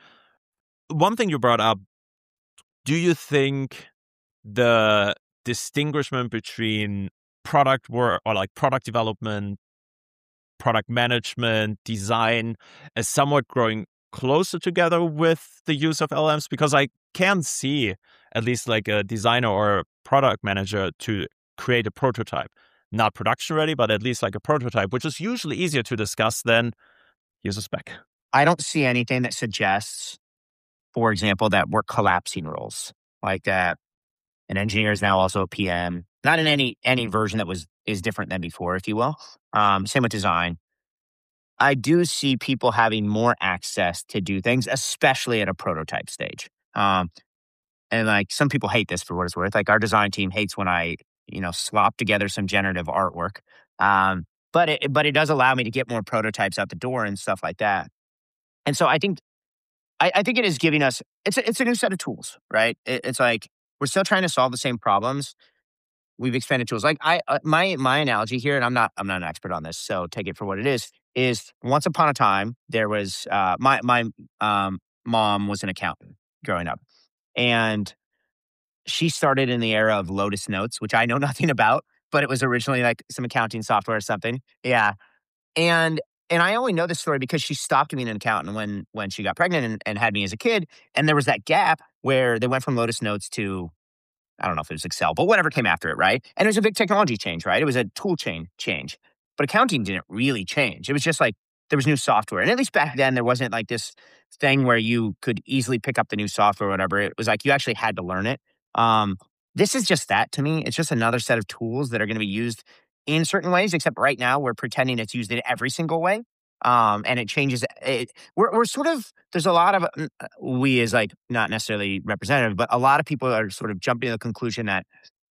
One thing you brought up, do you think the distinguishment between product work or like product development, product management, design is somewhat growing closer together with the use of L Ms? Because I can see at least like a designer or a product manager to create a prototype, not production ready, but at least like a prototype, which is usually easier to discuss than use a spec. I don't see anything that suggests, for example, that we're collapsing roles like that. An engineer is now also a P M, not in any any version that was is different than before, if you will. Um, same with design. I do see people having more access to do things, especially at a prototype stage. Um, and like some people hate this for what it's worth. Like our design team hates when I, you know, slop together some generative artwork. Um, but it but it does allow me to get more prototypes out the door and stuff like that. And so I think I, I think it is giving us it's a, it's a new set of tools, right? It, it's like we're still trying to solve the same problems. We've expanded tools. Like I, uh, my my analogy here, and I'm not I'm not an expert on this, so take it for what it is. Is once upon a time there was uh, my my um, mom was an accountant growing up, and she started in the era of Lotus Notes, which I know nothing about, but it was originally like some accounting software or something. Yeah, and and I only know this story because she stopped being an accountant when when she got pregnant and, and had me as a kid. And there was that gap where they went from Lotus Notes to, I don't know if it was Excel, but whatever came after it, right? And it was a big technology change, right? It was a tool chain change. But accounting didn't really change. It was just like there was new software. And at least back then, there wasn't like this thing where you could easily pick up the new software or whatever. It was like you actually had to learn it. Um, this is just that to me. It's just another set of tools that are going to be used in certain ways, except right now we're pretending it's used in every single way. Um, and it changes. It, we're, we're sort of, there's a lot of, uh, we as like not necessarily representative, but a lot of people are sort of jumping to the conclusion that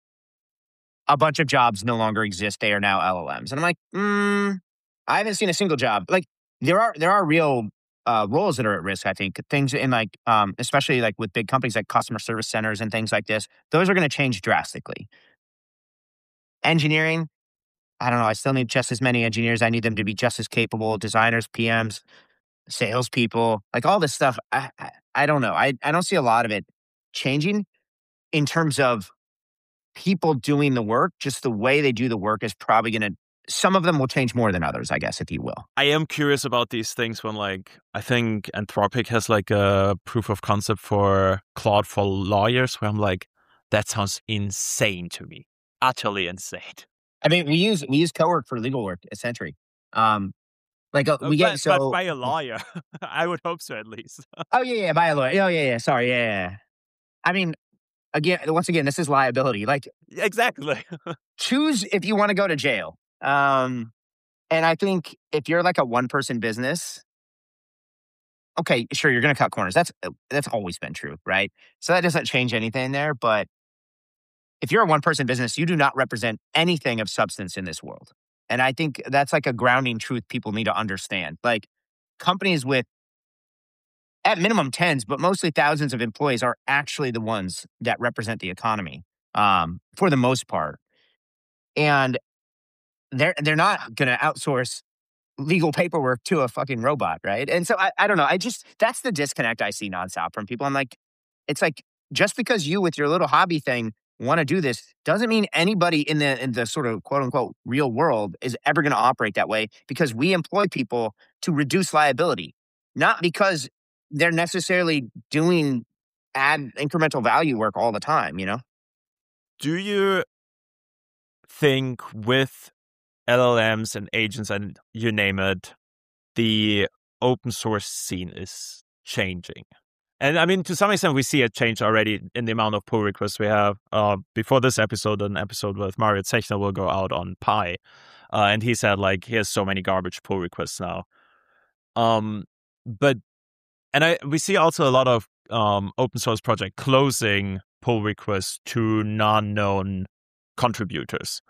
a bunch of jobs no longer exist. They are now L L Ms. And I'm like, mm, I haven't seen a single job. Like there are, there are real uh, roles that are at risk. I think things in like, um, especially like with big companies like customer service centers and things like this, those are going to change drastically. Engineering, I don't know. I still need just as many engineers. I need them to be just as capable. Designers, P Ms, salespeople, like all this stuff. I, I, I don't know. I, I don't see a lot of it changing in terms of people doing the work. Just the way they do the work is probably going to, some of them will change more than others, I guess, if you will. I am curious about these things when like, I think Anthropic has like a proof of concept for Claude for lawyers where I'm like, that sounds insane to me. Utterly insane. I mean, we use we use Cowork for legal work at Sentry. Um, like uh, we get but, so but by a lawyer, I would hope so at least. oh yeah, yeah, by a lawyer. Oh yeah, yeah. Sorry, yeah, yeah. I mean, again, once again, this is liability. Like exactly. Choose if you want to go to jail. Um, and I think if you're like a one person business, okay, sure, you're going to cut corners. That's that's always been true, right? So that doesn't change anything there, but if you're a one-person business, you do not represent anything of substance in this world. And I think that's like a grounding truth people need to understand. Like companies with, at minimum tens, but mostly thousands of employees are actually the ones that represent the economy um, for the most part. And they're they're not going to outsource legal paperwork to a fucking robot, right? And so I, I don't know. I just, that's the disconnect I see nonstop from people. I'm like, it's like, just because you with your little hobby thing want to do this doesn't mean anybody in the in the sort of quote unquote real world is ever going to operate that way, because we employ people to reduce liability, not because they're necessarily doing add incremental value work all the time, you know? Do you think with L L Ms and agents and you name it, the open source scene is changing? And I mean, to some extent, we see a change already in the amount of pull requests we have. Uh, before this episode, an episode with Mario Zechner will go out on Pi. Uh, and he said, like, he has so many garbage pull requests now. Um, but, and I we see also a lot of um, open source project closing pull requests to non-known contributors.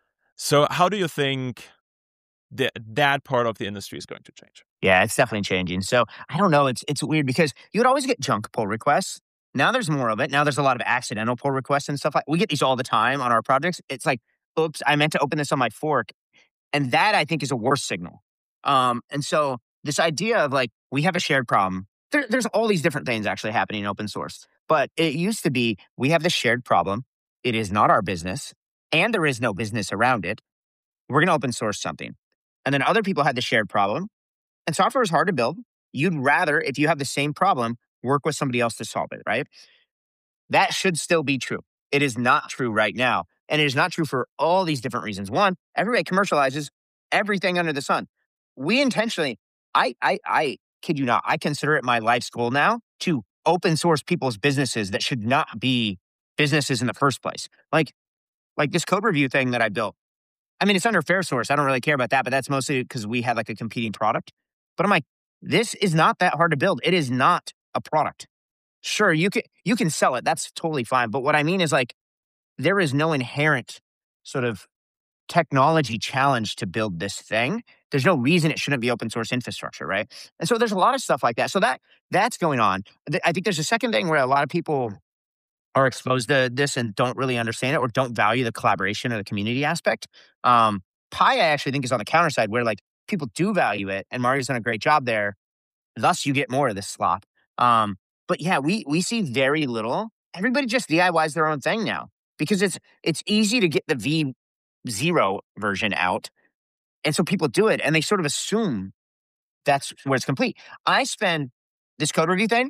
So how do you think that that part of the industry is going to change? Yeah, it's definitely changing. So I don't know. It's it's weird because you would always get junk pull requests. Now there's more of it. Now there's a lot of accidental pull requests and stuff like. We get these all the time on our projects. It's like, oops, I meant to open this on my fork, and that I think is a worse signal. Um, and so this idea of like we have a shared problem. There, there's all these different things actually happening in open source, but it used to be we have this shared problem. It is not our business, and there is no business around it. We're going to open source something, and then other people had the shared problem. And software is hard to build. You'd rather, if you have the same problem, work with somebody else to solve it, right? That should still be true. It is not true right now. And it is not true for all these different reasons. One, everybody commercializes everything under the sun. We intentionally, I, I, I kid you not, I consider it my life's goal now to open source people's businesses that should not be businesses in the first place. Like, like this code review thing that I built. I mean, it's under Fair Source. I don't really care about that, but that's mostly because we had like a competing product. But I'm like, this is not that hard to build. It is not a product. Sure, you can you can sell it. That's totally fine. But what I mean is like, there is no inherent sort of technology challenge to build this thing. There's no reason it shouldn't be open source infrastructure, right? And so there's a lot of stuff like that. So that that's going on. I think there's a second thing where a lot of people are exposed to this and don't really understand it or don't value the collaboration or the community aspect. Um, Pi, I actually think, is on the counter side where like people do value it, and Mario's done a great job there. Thus, you get more of this slop. Um, but yeah, we we see very little. Everybody just D I Ys their own thing now because it's it's easy to get the V zero version out And so people do it and they sort of assume that's where it's complete. I spend this code review thing,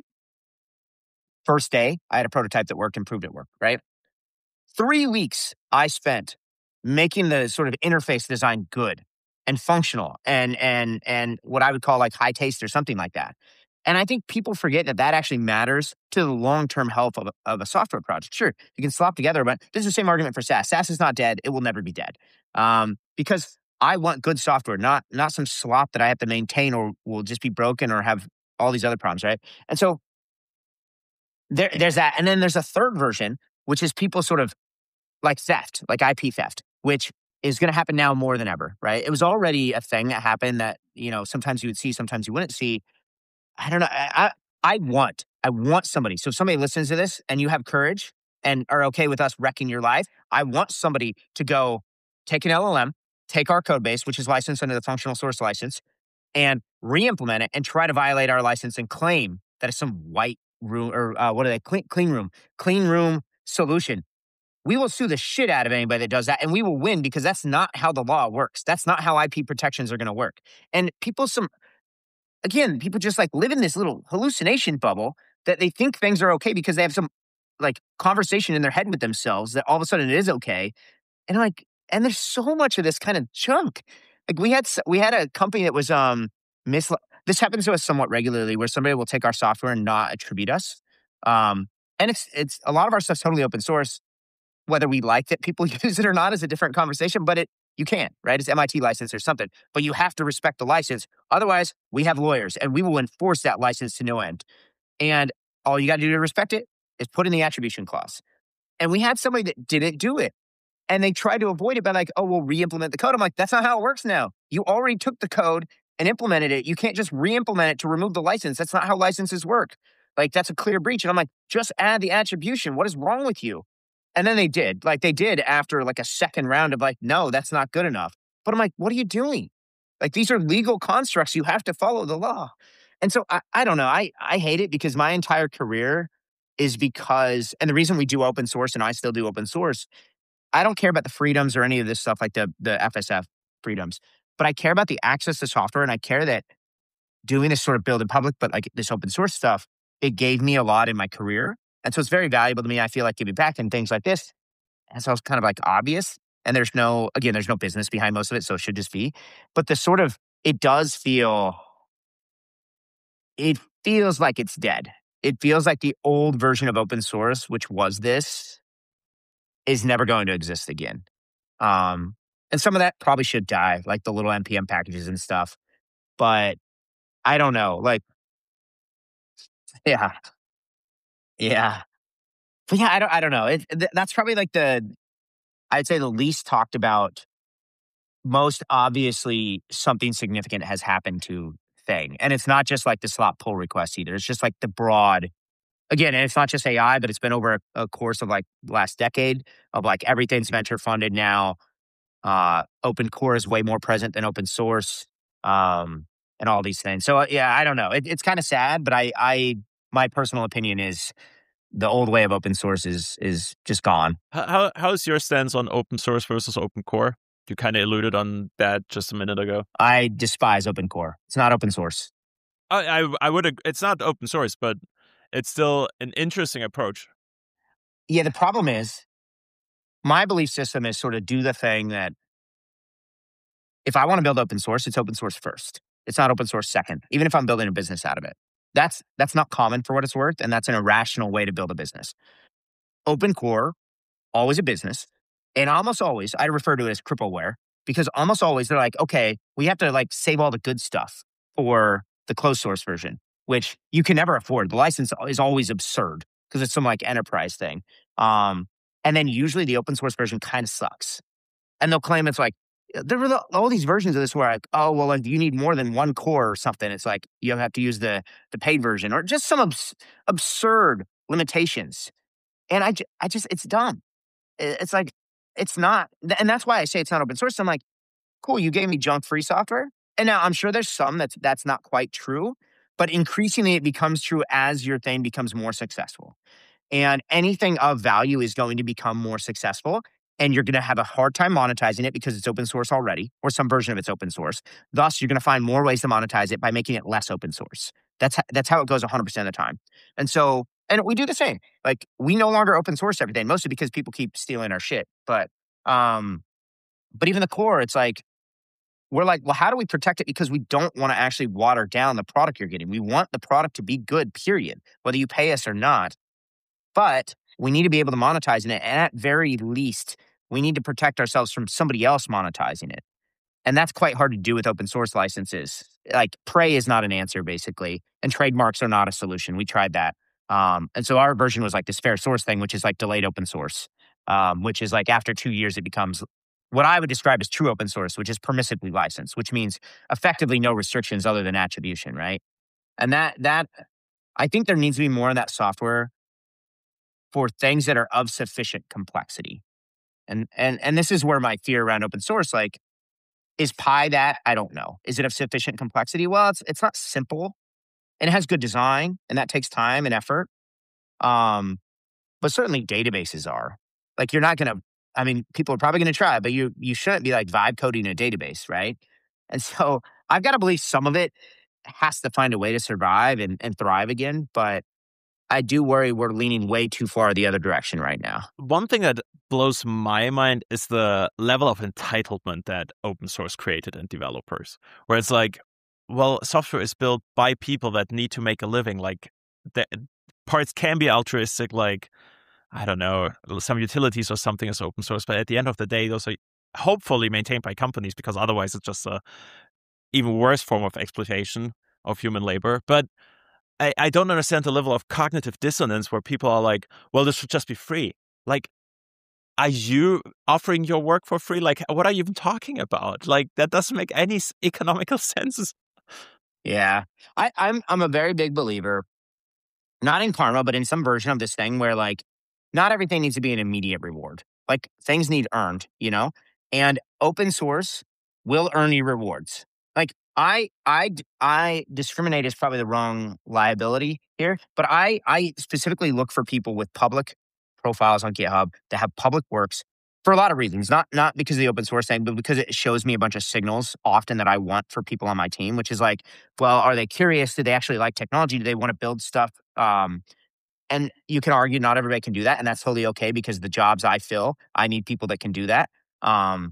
first day, I had a prototype that worked and proved it worked, right? Three weeks I spent making the sort of interface design good and functional and and and what I would call like high taste or something like that. And I think people forget that that actually matters to the long-term health of a, of a software project. Sure, you can slop together, but this is the same argument for SaaS. SaaS is not dead. It will never be dead. Um, because I want good software, not not some slop that I have to maintain or will just be broken or have all these other problems, right? And so there, there's that. And then there's a third version, which is people sort of like theft, like I P theft, which is going to happen now more than ever, right? It was already a thing that happened that, you know, sometimes you would see, sometimes you wouldn't see. I don't know. I, I, I want, I want somebody. So if somebody listens to this and you have courage and are okay with us wrecking your life, I want somebody to go take an L L M, take our code base, which is licensed under the functional source license, and re-implement it and try to violate our license and claim that it's some white room or uh, what are they? Clean, clean room, clean room solution. We will sue the shit out of anybody that does that, and we will win because that's not how the law works. That's not how I P protections are going to work. And people, some again, people just like live in this little hallucination bubble that they think things are okay because they have some like conversation in their head with themselves that all of a sudden it is okay. And like, and there's so much of this kind of junk. Like we had we had a company that was um mis. This happens to us somewhat regularly, where somebody will take our software and not attribute us. Um, and it's it's a lot of our stuff's totally open source. Whether we like that people use it or not is a different conversation, but it you can't, right? It's M I T license or something, but you have to respect the license. Otherwise, we have lawyers and we will enforce that license to no end. And all you got to do to respect it is put in the attribution clause. And we had somebody that didn't do it. And they tried to avoid it by like, oh, we'll re-implement the code. I'm like, that's not how it works now. You already took the code and implemented it. You can't just re-implement it to remove the license. That's not how licenses work. Like, that's a clear breach. And I'm like, just add the attribution. What is wrong with you? And then they did. Like, they did after like a second round of like, no, that's not good enough. But I'm like, what are you doing? Like, these are legal constructs. You have to follow the law. And so I, I don't know. I, I hate it because my entire career is because, and the reason we do open source and I still do open source, I don't care about the freedoms or any of this stuff like the, the F S F freedoms, but I care about the access to software. And I care that doing this sort of build in public, but like this open source stuff, it gave me a lot in my career. And so it's very valuable to me. I feel like giving back and things like this. And so it's kind of like obvious. And there's no, again, there's no business behind most of it. So it should just be. But the sort of, it does feel, it feels like it's dead. It feels like the old version of open source, which was this, is never going to exist again. Um, and some of that probably should die, like the little N P M packages and stuff. But I don't know. Like, yeah. Yeah. But yeah, I don't I don't know. It, th- that's probably like the, I'd say the least talked about, most obviously something significant has happened to thing. And it's not just like the slot pull requests either. It's just like the broad, again, and it's not just A I, but it's been over a, a course of like last decade of like everything's venture funded now. Uh, open core is way more present than open source, um, and all these things. So uh, yeah, I don't know. It, it's kind of sad, but I, I, my personal opinion is the old way of open source is is just gone. How how's your stance on open source versus open core? You kind of alluded on that just a minute ago. I despise open core. It's not open source. I I, I would. ag- It's not open source, but it's still an interesting approach. Yeah, the problem is my belief system is sort of do the thing that if I want to build open source, it's open source first. It's not open source second, even if I'm building a business out of it. That's that's not common for what it's worth, and that's an irrational way to build a business. Open core, always a business, and almost always, I refer to it as crippleware, because almost always they're like, okay, we have to like save all the good stuff for the closed source version, which you can never afford. The license is always absurd because it's some like enterprise thing. Um, and then usually the open source version kind of sucks. And they'll claim it's like, there were the, all these versions of this where like, oh, well, like you need more than one core or something. It's like you have to use the the paid version or just some abs- absurd limitations. And I, ju- I just, it's dumb. I- It's like, it's not. And that's why I say it's not open source. I'm like, cool, you gave me junk free software. And now I'm sure there's some that's, that's not quite true, but increasingly it becomes true as your thing becomes more successful. And anything of value is going to become more successful. and you're going to have a hard time monetizing it because it's open source already, or some version of it's open source. Thus, you're going to find more ways to monetize it by making it less open source. That's that's how it goes one hundred percent of the time. And so, and we do the same. Like, we no longer open source everything, mostly because people keep stealing our shit. But um, but even the core, it's like, we're like, well, how do we protect it? Because we don't want to actually water down the product you're getting. We want the product to be good, period, whether you pay us or not. But we need to be able to monetize it. And at very least, we need to protect ourselves from somebody else monetizing it. And that's quite hard to do with open source licenses. Like, Prey is not an answer, basically. And trademarks are not a solution. We tried that. Um, and so our version was like this fair source thing, which is like delayed open source, um, which is like after two years, it becomes what I would describe as true open source, which is permissively licensed, which means effectively no restrictions other than attribution, right? And that, that I think there needs to be more of that software for things that are of sufficient complexity. And and and this is where my fear around open source, like, is Pi that? I don't know. Is it of sufficient complexity? Well, it's it's not simple, and it has good design, and that takes time and effort. Um, but certainly databases are. Like, you're not going to, I mean, people are probably going to try, but you you shouldn't be like vibe coding a database, right? And so I've got to believe some of it has to find a way to survive and, and thrive again. But I do worry we're leaning way too far the other direction right now. One thing that blows my mind is the level of entitlement that open source created in developers, where it's like, well, software is built by people that need to make a living. Like, the parts can be altruistic, like, I don't know, some utilities or something is open source, but at the end of the day, those are hopefully maintained by companies, because otherwise it's just a even worse form of exploitation of human labor. But I, I don't understand the level of cognitive dissonance where people are like, well, this should just be free. Like, are you offering your work for free? Like, what are you even talking about? Like, that doesn't make any economical sense. Yeah. I, I'm I'm a very big believer, not in karma, but in some version of this thing where, like, not everything needs to be an immediate reward. Like, things need earned, you know? And open source will earn you rewards. Like, I, I, I discriminate is probably the wrong liability here, but I, I specifically look for people with public profiles on GitHub that have public works for a lot of reasons. Not, not because of the open source thing, but because it shows me a bunch of signals often that I want for people on my team, which is like, well, are they curious? Do they actually like technology? Do they want to build stuff? Um, and you can argue not everybody can do that, and that's totally okay, because the jobs I fill, I need people that can do that. Um,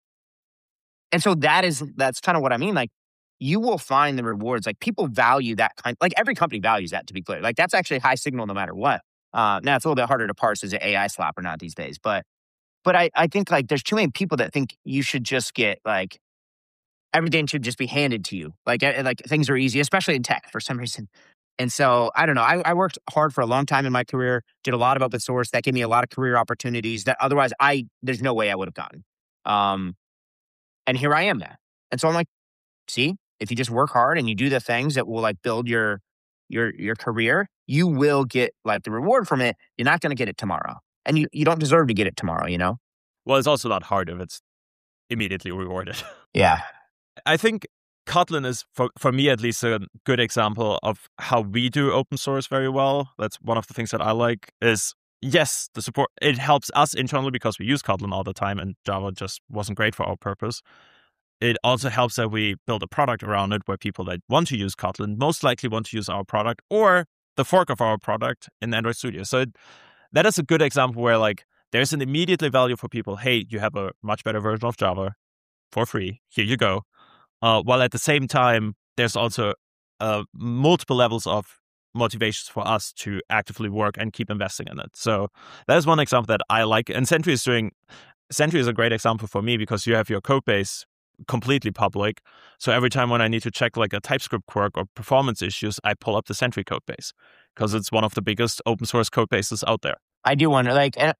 and so that is, that's kind of what I mean. Like, you will find the rewards. Like, people value that kind, like every company values that, to be clear. Like, that's actually a high signal no matter what. Uh, now it's a little bit harder to parse, is it A I slap or not these days. But, but I, I think, like, there's too many people that think you should just get, like, everything should just be handed to you. Like, like things are easy, especially in tech for some reason. And so, I don't know, I, I worked hard for a long time in my career, did a lot of open source. That gave me a lot of career opportunities that otherwise I, there's no way I would have gotten. Um, and here I am now. And so I'm like, see, if you just work hard and you do the things that will, like, build your, your, your career, you will get, like, the reward from it. You're not going to get it tomorrow. And you, you don't deserve to get it tomorrow, you know? Well, it's also not hard if it's immediately rewarded. Yeah. I think Kotlin is, for, for me at least, a good example of how we do open source very well. That's one of the things that I like is, yes, the support, it helps us internally because we use Kotlin all the time and Java just wasn't great for our purpose. It also helps that we build a product around it where people that want to use Kotlin most likely want to use our product or the fork of our product in Android Studio. So it, that is a good example where, like, there's an immediately value for people. Hey, you have a much better version of Java for free. Here you go. Uh, while at the same time, there's also uh, multiple levels of motivations for us to actively work and keep investing in it. So that is one example that I like. And Sentry is doing, Sentry is a great example for me because you have your code base completely public. So every time when I need to check, like, a TypeScript quirk or performance issues, I pull up the Sentry code base because it's one of the biggest open source code bases out there. I do wonder, like, and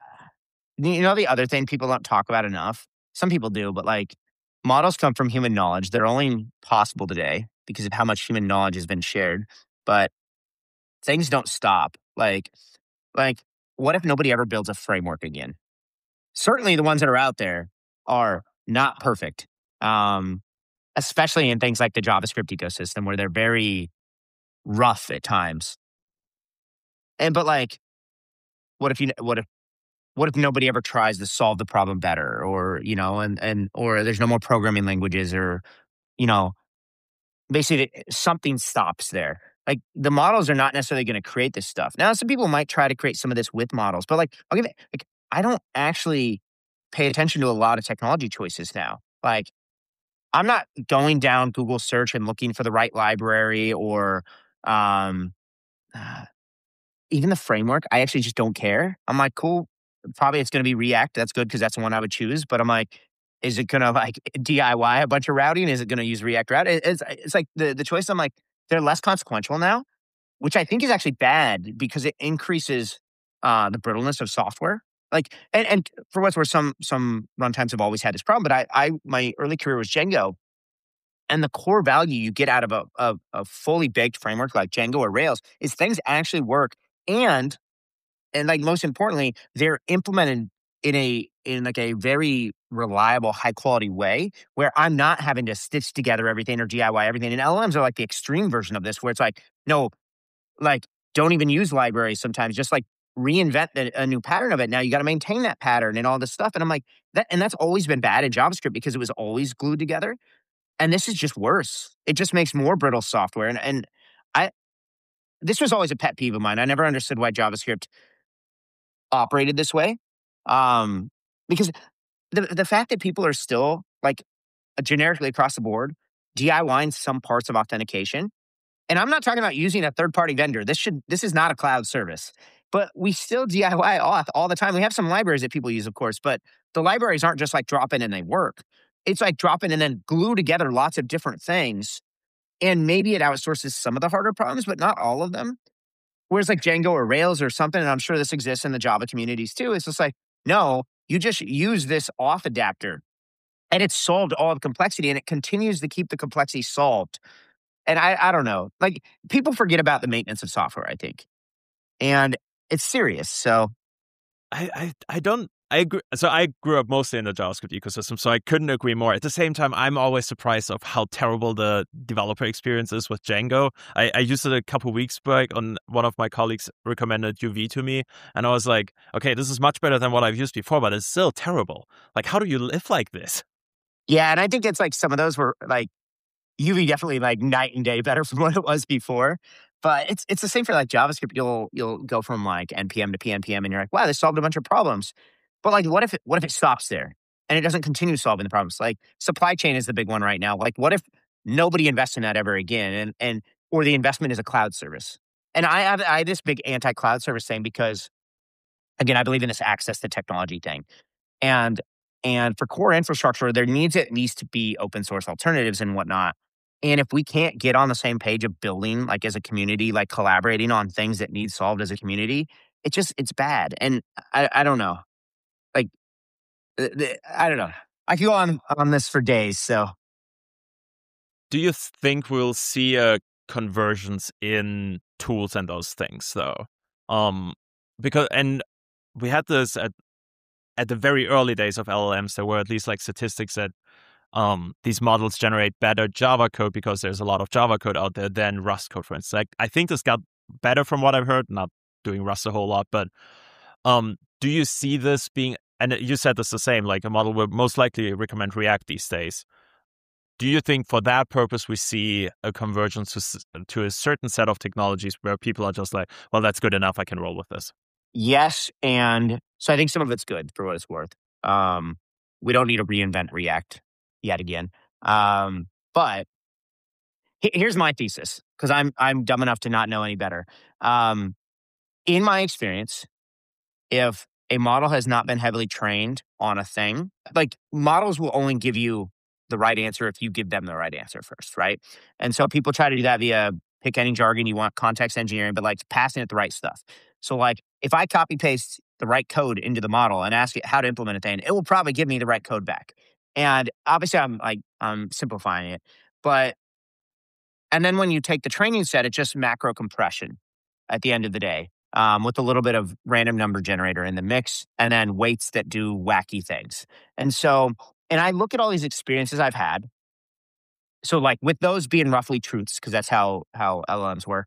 you know, the other thing people don't talk about enough, some people do, but, like, models come from human knowledge. They're only possible today because of how much human knowledge has been shared. But things don't stop. Like, like, what if nobody ever builds a framework again? Certainly the ones that are out there are not perfect, um, especially in things like the JavaScript ecosystem where they're very rough at times. And but like, what if you what if what if nobody ever tries to solve the problem better, or you know, and and or there's no more programming languages, or you know, basically something stops there. Like the models are not necessarily going to create this stuff. Now, some people might try to create some of this with models, but like I'll give it. Like I don't actually pay attention to a lot of technology choices now. Like I'm not going down Google search and looking for the right library or um, uh, even the framework. I actually just don't care. I'm like, cool. Probably it's going to be React. That's good because that's the one I would choose. But I'm like, is it going to like D I Y a bunch of routing? Is it going to use React Route? It- It's, it's like the, the choice. I'm like, they're less consequential now, which I think is actually bad because it increases uh, the brittleness of software. Like, and, and for what's worth, some some runtimes have always had this problem. But I, I my early career was Django, and the core value you get out of a, a, a fully baked framework like Django or Rails is things actually work, and and like most importantly, they're implemented in a in like a very reliable, high quality way where I'm not having to stitch together everything or D I Y everything. And L L Ms are like the extreme version of this, where it's like, no, like don't even use libraries sometimes, just like reinvent the, a new pattern of it. Now you got to maintain that pattern and all this stuff. And I'm like, that, and that's always been bad in JavaScript because it was always glued together. And this is just worse. It just makes more brittle software. And and I this was always a pet peeve of mine. I never understood why JavaScript operated this way. Um, because the the fact that people are still like generically across the board DIYing some parts of authentication, and I'm not talking about using a third party vendor. This should this is not a cloud service, but we still D I Y auth all the time. We have some libraries that people use, of course, but the libraries aren't just like drop in and they work. It's like drop in and then glue together lots of different things, and maybe it outsources some of the harder problems, but not all of them. Whereas like Django or Rails or something, and I'm sure this exists in the Java communities too, it's just like, no, you just use this auth adapter and it's solved all the complexity and it continues to keep the complexity solved. And I, I don't know, like people forget about the maintenance of software, I think. And it's serious. So I, I, I don't. I agree. So I grew up mostly in the JavaScript ecosystem, so I couldn't agree more. At the same time, I'm always surprised of how terrible the developer experience is with Django. I, I used it a couple weeks back on one of my colleagues recommended U V to me, and I was like, okay, this is much better than what I've used before, but it's still terrible. Like, how do you live like this? yeah, and I think it's like some of those were like U V definitely like night and day better from what it was before. But it's it's the same for like JavaScript. You'll you'll go from like N P M to P N P M, and you're like, wow, this solved a bunch of problems. But like, what if it, what if it stops there and it doesn't continue solving the problems? Like supply chain is the big one right now. Like, what if nobody invests in that ever again, and and or the investment is a cloud service? And I have I have this big anti-cloud service thing because again, I believe in this access to technology thing. And and for core infrastructure, there needs at least to be open source alternatives and whatnot. And if we can't get on the same page of building, like as a community, like collaborating on things that need solved as a community, it just it's bad. And I, I don't know, like uh, the- I don't know. I could go on on this for days. So Do you think we'll see a convergence in tools and those things, though? Um, because and we had this at at the very early days of L L Ms. There were at least like statistics that um, these models generate better Java code because there's a lot of Java code out there than Rust code, for instance. Like, I think this got better from what I've heard, not doing Rust a whole lot, but um, do you see this being, and you said this the same, like a model will most likely recommend React these days. Do you think for that purpose we see a convergence to, to a certain set of technologies where people are just like, well, that's good enough, I can roll with this? yes, and so I think some of it's good for what it's worth. Um, we don't need to reinvent React yet again. Um, but he- here's my thesis because I'm I'm dumb enough to not know any better. Um, in my experience, if a model has not been heavily trained on a thing, like models will only give you the right answer if you give them the right answer first, right? And so people try to do that via pick any jargon you want, context engineering, but like passing it the right stuff. So like if I copy paste the right code into the model and ask it how to implement a thing, it will probably give me the right code back. And obviously I'm like I'm simplifying it, but and then when you take the training set, it's just macro compression at the end of the day, um, with a little bit of random number generator in the mix, and then weights that do wacky things. And so, and I look at all these experiences I've had. So, like with those being roughly truths, because that's how how L L Ms were,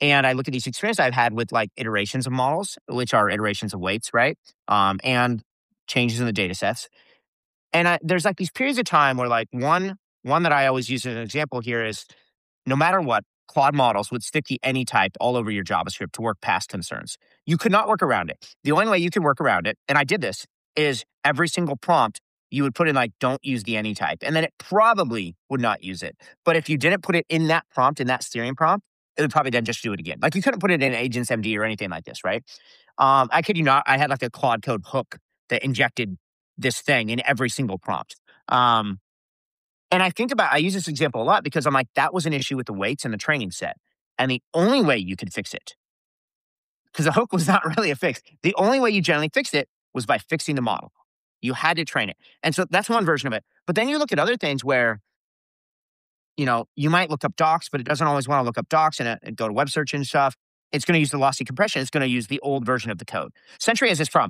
And I look at these experiences I've had with like iterations of models, which are iterations of weights, right? Um, and changes in the data sets. And I, there's like these periods of time where like one one that I always use as an example here is no matter what, Claude models would stick the any type all over your JavaScript to work past concerns. You could not work around it. The only way you can work around it, and I did this, is every single prompt you would put in like, don't use the any type. And then it probably would not use it. But if you didn't put it in that prompt, in that steering prompt, it would probably then just do it again. Like you couldn't put it in Agents M D or anything like this, right? Um, I kid you not, I had like a Claude Code hook that injected this thing in every single prompt. Um, and I think about, I use this example a lot because I'm like, that was an issue with the weights and the training set. And the only way you could fix it, because the hook was not really a fix, the only way you generally fixed it was by fixing the model. You had to train it. And so that's one version of it. But then you look at other things where, you know, you might look up docs, but it doesn't always want to look up docs and, uh, and go to web search and stuff. It's going to use the lossy compression. It's going to use the old version of the code. Sentry has this problem.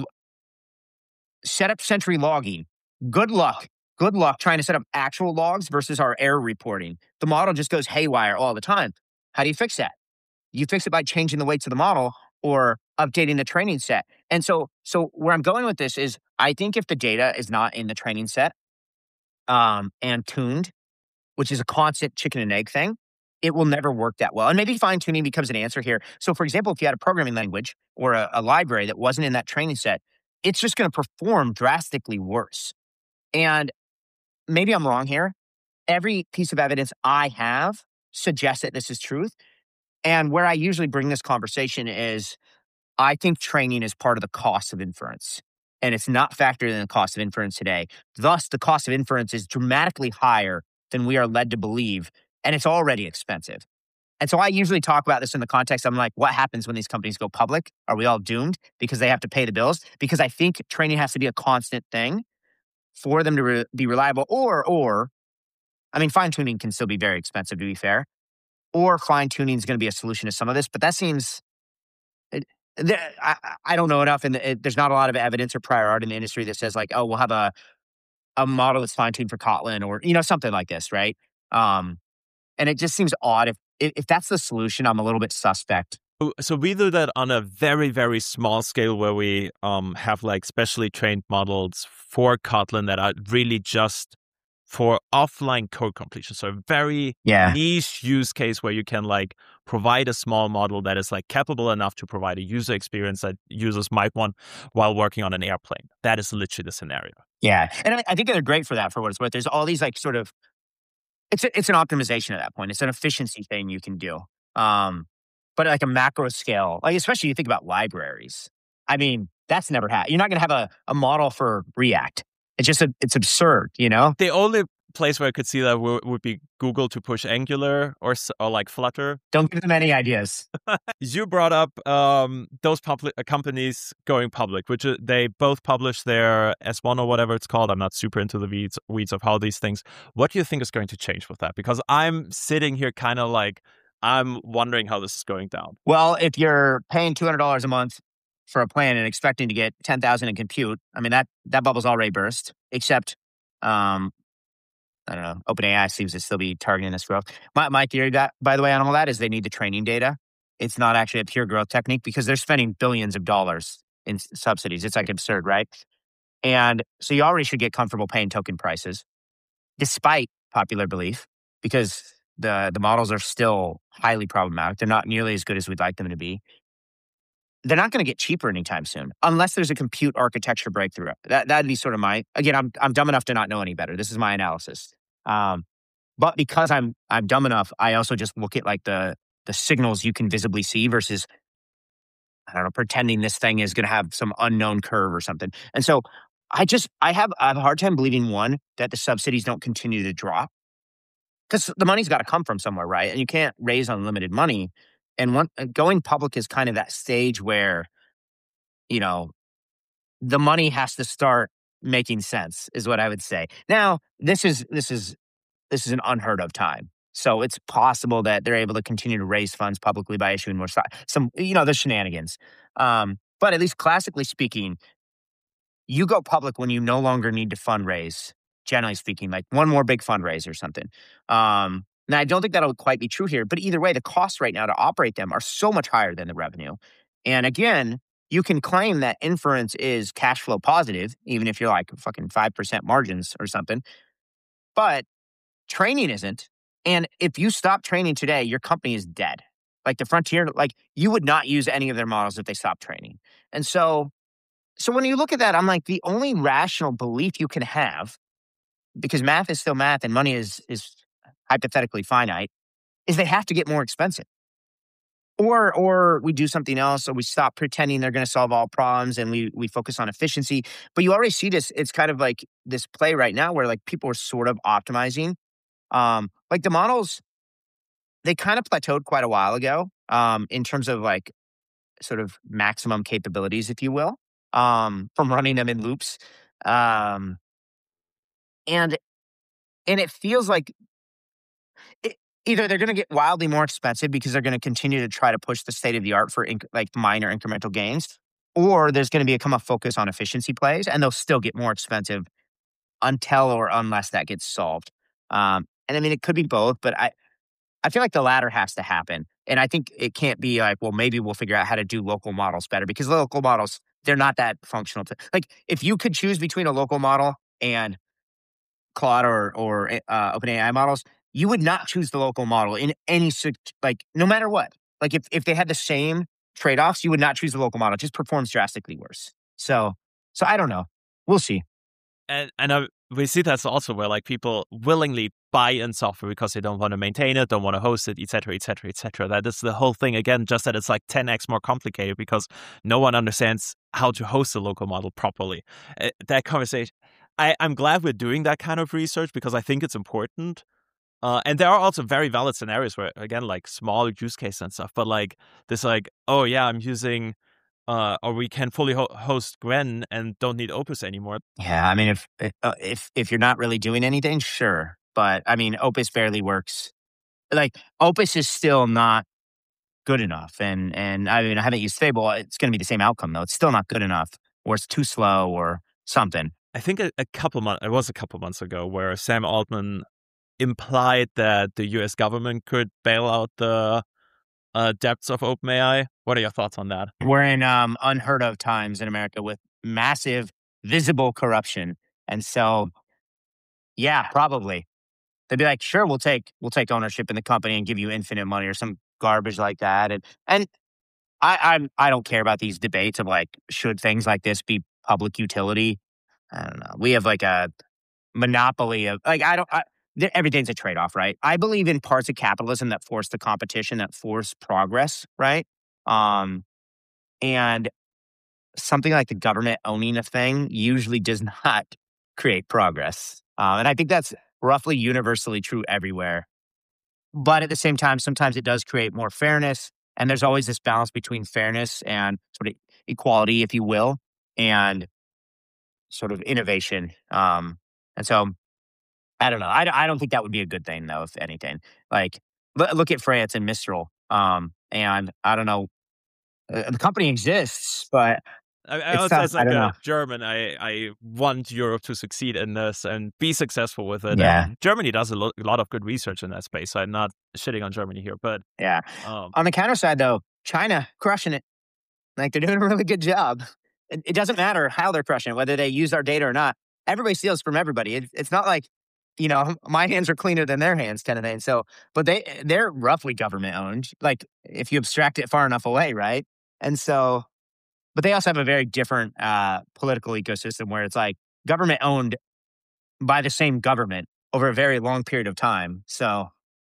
Set up Sentry logging. Good luck. Good luck trying to set up actual logs versus our error reporting. The model just goes haywire all the time. How do you fix that? You fix it by changing the weights of the model or updating the training set. And so, so where I'm going with this is I think if the data is not in the training set um, and tuned, which is a constant chicken and egg thing, it will never work that well. And maybe fine tuning becomes an answer here. So for example, if you had a programming language or a, a library that wasn't in that training set, it's just going to perform drastically worse. And maybe I'm wrong here. Every piece of evidence I have suggests that this is truth. And where I usually bring this conversation is I think training is part of the cost of inference. And it's not factored in the cost of inference today. Thus, the cost of inference is dramatically higher than we are led to believe. And it's already expensive. And so I usually talk about this in the context, I'm like, what happens when these companies go public? Are we all doomed because they have to pay the bills? Because I think training has to be a constant thing for them to re- be reliable. Or, or, I mean, fine tuning can still be very expensive, to be fair. Or fine tuning is going to be a solution to some of this. But that seems, it, there, I, I don't know enough. And it, there's not a lot of evidence or prior art in the industry that says like, oh, we'll have a, a model that's fine tuned for Kotlin or, you know, something like this, right? Um, and it just seems odd. If, if that's the solution, I'm a little bit suspect. So we do that on a very, very small scale where we um, have like specially trained models for Kotlin that are really just for offline code completion. So a very yeah. niche use case where you can like provide a small model that is like capable enough to provide a user experience that users might want while working on an airplane. That is literally the scenario. Yeah. And I, I think they're great for that, for what it's worth. There's all these like sort of, it's a, it's an optimization at that point. It's an efficiency thing you can do. Um, but like a macro scale, like especially you think about libraries. I mean, that's never happened. You're not going to have a, a model for React. It's just, a, it's absurd, you know? The only place where I could see that w- would be Google to push Angular or, or like Flutter. Don't give them any ideas. You brought up um, those public uh, companies going public, which uh, they both publish their S one or whatever it's called. I'm not super into the weeds, weeds of how these things. What do you think is going to change with that? Because I'm sitting here kind of like, I'm wondering how this is going down. Well, if you're paying two hundred dollars a month for a plan and expecting to get ten thousand in compute, I mean, that, that bubble's already burst, except, um, I don't know, OpenAI seems to still be targeting this growth. My, my theory, that, by the way, on all that is they need the training data. It's not actually a pure growth technique because they're spending billions of dollars in s- subsidies. It's like absurd, right? And so you already should get comfortable paying token prices, despite popular belief, because the, the models are still highly problematic. They're not nearly as good as we'd like them to be. They're not going to get cheaper anytime soon, unless there's a compute architecture breakthrough. That, that'd be sort of my, again, I'm I'm dumb enough to not know any better. This is my analysis. Um, but because I'm I'm dumb enough, I also just look at like the the signals you can visibly see versus, I don't know, pretending this thing is going to have some unknown curve or something. And so I just, I have, I have a hard time believing, one, that the subsidies don't continue to drop. Because the money's got to come from somewhere, right? And you can't raise unlimited money. And one, going public is kind of that stage where, you know, the money has to start making sense, is what I would say. Now, this is this is this is an unheard of time, so it's possible that they're able to continue to raise funds publicly by issuing more stock. Some, you know, there's shenanigans, um, but at least classically speaking, you go public when you no longer need to fundraise. Generally speaking, like one more big fundraise or something. Um, Now, I don't think that'll quite be true here, but either way, the costs right now to operate them are so much higher than the revenue. And again, you can claim that inference is cash flow positive, even if you're like fucking five percent margins or something. But training isn't. And if you stop training today, your company is dead. Like the Frontier, like you would not use any of their models if they stopped training. And so, so when you look at that, I'm like, the only rational belief you can have, because math is still math and money is is hypothetically finite, is they have to get more expensive. Or or we do something else, or we stop pretending they're going to solve all problems and we we focus on efficiency. But you already see this, it's kind of like this play right now where like people are sort of optimizing. Um, like the models, they kind of plateaued quite a while ago um, in terms of like sort of maximum capabilities, if you will, um, from running them in loops. Um, and and it feels like it, either they're going to get wildly more expensive because they're going to continue to try to push the state of the art for inc- like minor incremental gains, or there's going to become a focus on efficiency plays, and they'll still get more expensive until or unless that gets solved. Um, and I mean, it could be both, but I I feel like the latter has to happen. And I think it can't be like, well, maybe we'll figure out how to do local models better, because local models, they're not that functional. To, like, if you could choose between a local model and Claude or or uh, OpenAI models, you would not choose the local model in any sit- like no matter what. Like if if they had the same trade offs, you would not choose the local model. It just performs drastically worse. So so I don't know. We'll see. And and uh, we see that's also where like people willingly buy in software because they don't want to maintain it, don't want to host it, et cetera, et cetera, et cetera. That is the whole thing again, just that it's like ten x more complicated because no one understands how to host a local model properly. Uh, that conversation, I, I'm glad we're doing that kind of research because I think it's important. Uh, and there are also very valid scenarios where, again, like small use case and stuff, but like this, like, oh yeah, I'm using, uh, or we can fully ho- host Gwen and don't need Opus anymore. Yeah, I mean, if uh, if if you're not really doing anything, sure, but I mean, Opus barely works. Like Opus is still not good enough, and and I mean, I haven't used Fable. It's going to be the same outcome though. It's still not good enough, or it's too slow, or something. I think a, a couple months, it was a couple months ago, where Sam Altman implied that the U S government could bail out the uh, depths of OpenAI. What are your thoughts on that? We're in um, unheard of times in America with massive, visible corruption, and so yeah, probably they'd be like, "Sure, we'll take we'll take ownership in the company and give you infinite money or some garbage like that." And and I I'm I don't care about these debates of like should things like this be public utility. I don't know. We have like a monopoly of like I don't. I, th- everything's a trade off, right? I believe in parts of capitalism that force the competition, that force progress, right? Um, and something like the government owning a thing usually does not create progress, uh, and I think that's roughly universally true everywhere. But at the same time, sometimes it does create more fairness, and there's always this balance between fairness and sort of equality, if you will, and sort of innovation. Um, and so I don't know. I, I don't think that would be a good thing, though, if anything. Like, look, look at France and Mistral. Um, and I don't know. Uh, the company exists, but I, I it's also, not, as I like don't a know. German, I, I want Europe to succeed in this and be successful with it. Yeah. And Germany does a, lo- a lot of good research in that space. So I'm not shitting on Germany here, but Yeah. um, On the counter side, though, China crushing it. Like, they're doing a really good job. It, it doesn't matter how they're crushing it, whether they use our data or not. Everybody steals from everybody. It, it's not like, you know, my hands are cleaner than their hands kind of thing. So, but they, they're roughly government owned, like if you abstract it far enough away, right? And so, but they also have a very different uh, political ecosystem where it's like government owned by the same government over a very long period of time. So,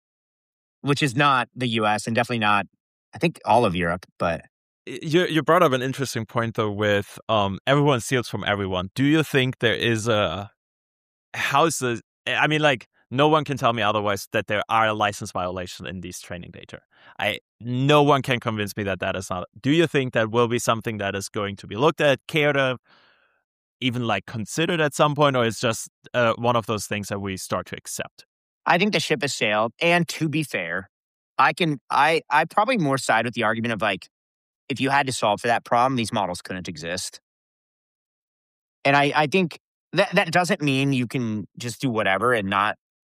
which is not the U S and definitely not, I think, all of Europe, but you you brought up an interesting point though with um everyone steals from everyone. Do you think there is a how's the I mean like no one can tell me otherwise that there are license violations in these training data. I no one can convince me that that is not. Do you think that will be something that is going to be looked at, cared of, even like considered at some point, or is just uh, one of those things that we start to accept? I think the ship has sailed. And to be fair, I can I I probably more side with the argument of like, if you had to solve for that problem, these models couldn't exist. And I, I think that that doesn't mean you can just do whatever and not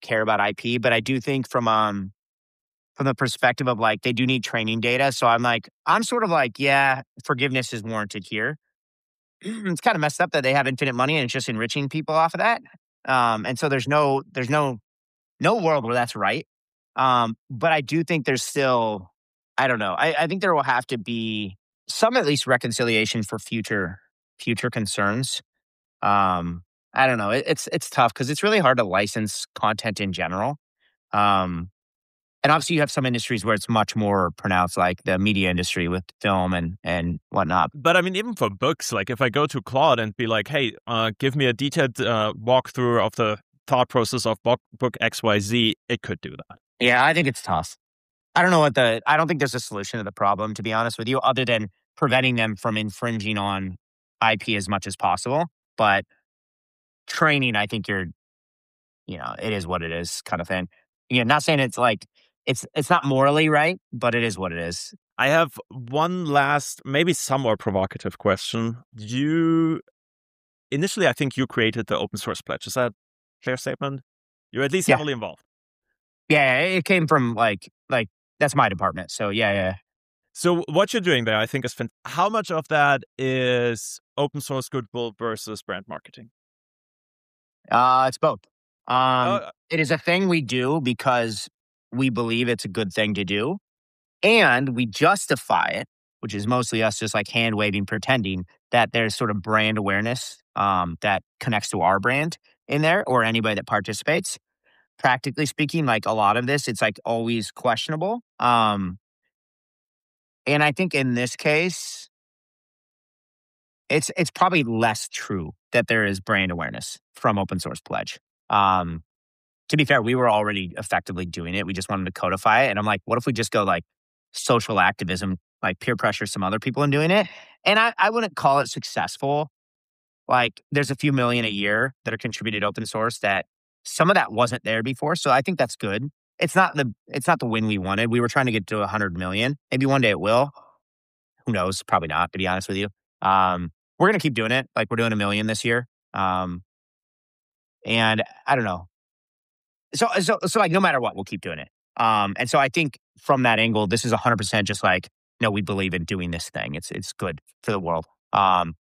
care about I P, but I do think from um from the perspective of like they do need training data. So I'm like, I'm sort of like, yeah, forgiveness is warranted here. It's kind of messed up that they have infinite money and it's just enriching people off of that. Um, and so there's no there's no no world where that's right. Um, but I do think there's still, I don't know. I, I think there will have to be some at least reconciliation for future future concerns. Um, I don't know. It, it's it's tough because it's really hard to license content in general. Um, and obviously, you have some industries where it's much more pronounced, like the media industry with film and and whatnot. But I mean, even for books, like if I go to Claude and be like, hey, uh, give me a detailed uh, walkthrough of the thought process of book, book X Y Z, it could do that. Yeah, I think it's tough. I don't know what the, I don't think there's a solution to the problem, to be honest with you, other than preventing them from infringing on I P as much as possible. But training, I think you're, you know, it is what it is kind of thing. Yeah, not saying it's like, it's it's not morally right, but it is what it is. I have one last, maybe somewhat provocative question. You, initially, I think you created the open source pledge. Is that a fair statement? You're at least Yeah. heavily involved. Yeah, it came from like, like that's my department. So yeah, yeah. So what you're doing there, I think is fantastic. How much of that is open source goodwill versus brand marketing? Uh, it's both. Um, Uh, it is a thing we do because we believe it's a good thing to do. And we justify it, which is mostly us just like hand waving, pretending that there's sort of brand awareness um, that connects to our brand in there or anybody that participates. Practically speaking, like a lot of this, it's like always questionable. Um, and I think in this case, it's it's probably less true that there is brand awareness from open source pledge. Um, to be fair, we were already effectively doing it. We just wanted to codify it. And I'm like, what if we just go like social activism, like peer pressure some other people in doing it? And I, I wouldn't call it successful. Like there's a few million a year that are contributed open source that some of that wasn't there before. So I think that's good. It's not the it's not the win we wanted. We were trying to get to a hundred million. Maybe one day it will. Who knows? Probably not, to be honest with you. Um, we're gonna keep doing it. Like we're doing a million this year. Um, and I don't know. So, so, so like, no matter what, we'll keep doing it. Um, and so I think from that angle, this is a hundred percent just like, no, we believe in doing this thing. It's, it's good for the world. Um,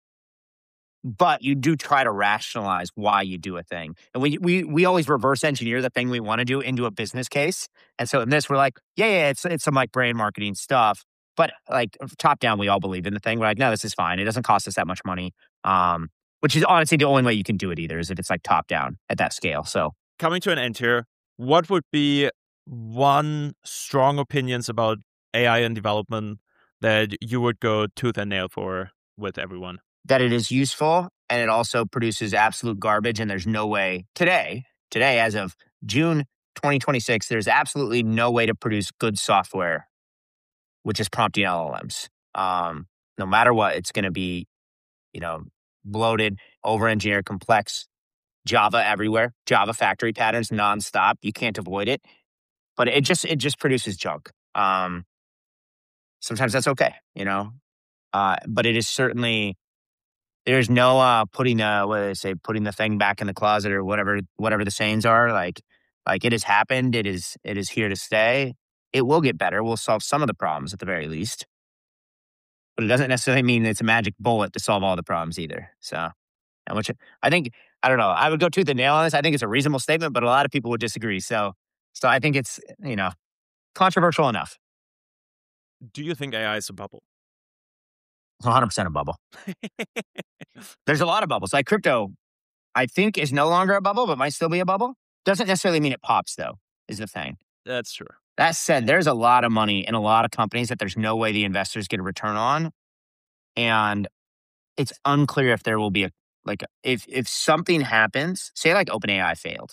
but you do try to rationalize why you do a thing. And we, we, we always reverse engineer the thing we want to do into a business case. And so in this, we're like, yeah, yeah, it's, it's some like brand marketing stuff, but like top down, we all believe in the thing. We're like, no, this is fine. It doesn't cost us that much money. Um, which is honestly the only way you can do it either is if it's like top down at that scale. So, coming to an end here, what would be one strong opinions about A I and development that you would go tooth and nail for with everyone? That it is useful and it also produces absolute garbage. And there's no way today, today, as of June twenty twenty-six, there's absolutely no way to produce good software, which is prompting L L Ms. Um, no matter what, it's going to be, you know, bloated, over-engineered, complex. Java everywhere, Java factory patterns nonstop. You can't avoid it, but it just it just produces junk. Um, sometimes that's okay, you know, uh, but it is certainly there's no uh, putting uh, what do they say, putting the thing back in the closet or whatever whatever the sayings are. Like like it has happened. It is it is here to stay. It will get better. We'll solve some of the problems at the very least, but it doesn't necessarily mean it's a magic bullet to solve all the problems either. So. And which I think, I don't know, I would go tooth and nail on this. I think it's a reasonable statement, but a lot of people would disagree. So, so I think it's, you know, controversial enough. Do you think A I is a bubble? It's one hundred percent a bubble. There's a lot of bubbles. Like crypto, I think is no longer a bubble, but might still be a bubble. Doesn't necessarily mean it pops, though, is the thing. That's true. That said, there's a lot of money in a lot of companies that there's no way the investors get a return on. And it's unclear if there will be a Like if if something happens, say like OpenAI failed,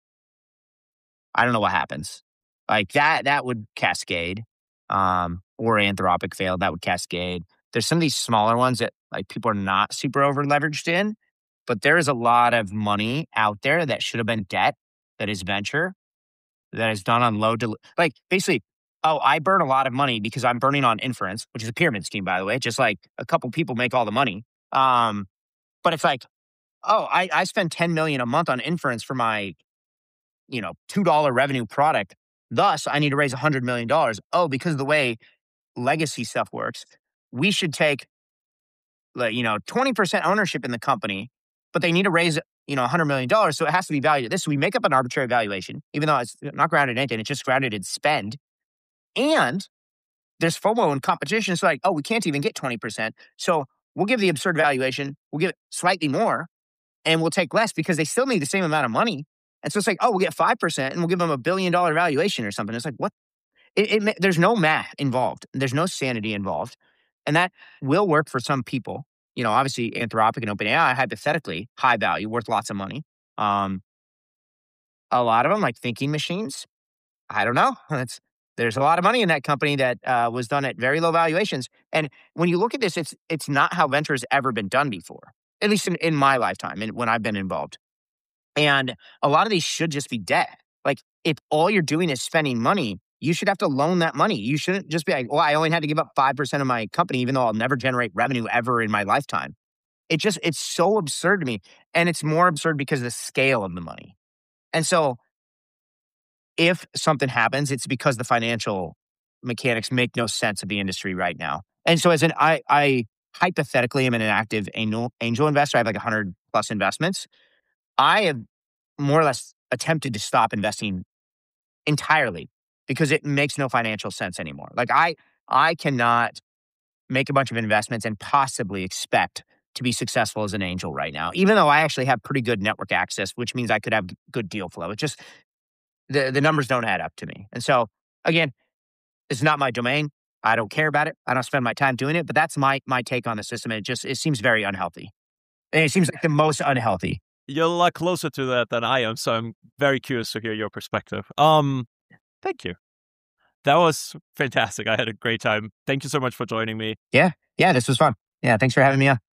I don't know what happens. Like that that would cascade, um, or Anthropic failed, that would cascade. There's some of these smaller ones that like people are not super over leveraged in, but there is a lot of money out there that should have been debt, that is venture, that is done on low, del- like basically. Oh, I burn a lot of money because I'm burning on inference, which is a pyramid scheme, by the way. Just like a couple people make all the money. Um, But it's like, oh, I, I spend ten million dollars a month on inference for my you know, two dollar revenue product. Thus, I need to raise one hundred million dollars. Oh, because of the way legacy stuff works, we should take, like, you know, twenty percent ownership in the company, but they need to raise, you know, one hundred million dollars. So it has to be valued at this. So we make up an arbitrary valuation, even though it's not grounded in anything, it's just grounded in spend. And there's FOMO and competition. It's like, oh, we can't even get twenty percent. So we'll give the absurd valuation. We'll give it slightly more and we'll take less because they still need the same amount of money. And so it's like, oh, we'll get five percent and we'll give them a billion dollar valuation or something. It's like, what? It, it, there's no math involved. There's no sanity involved. And that will work for some people. You know, obviously Anthropic and OpenAI, hypothetically, high value, worth lots of money. Um, a lot of them, like thinking machines, I don't know. It's, there's a lot of money in that company that uh, was done at very low valuations. And when you look at this, it's it's not how venture has ever been done before, at least in, in my lifetime and when I've been involved. And a lot of these should just be debt. Like, if all you're doing is spending money, you should have to loan that money. You shouldn't just be like, well, I only had to give up five percent of my company, even though I'll never generate revenue ever in my lifetime. It just, it's so absurd to me. And it's more absurd because of the scale of the money. And so if something happens, it's because the financial mechanics make no sense of the industry right now. And so as an, I, I hypothetically am an active angel, angel investor. I have like one hundred plus investments. I have more or less attempted to stop investing entirely because it makes no financial sense anymore. Like I, I cannot make a bunch of investments and possibly expect to be successful as an angel right now, even though I actually have pretty good network access, which means I could have good deal flow. It just, the, the numbers don't add up to me. And so again, it's not my domain. I don't care about it. I don't spend my time doing it, but that's my, my take on the system. It just, it seems very unhealthy. And it seems like the most unhealthy. You're a lot closer to that than I am, so I'm very curious to hear your perspective. Um, thank you. That was fantastic. I had a great time. Thank you so much for joining me. Yeah. Yeah, this was fun. Yeah, thanks for having me on.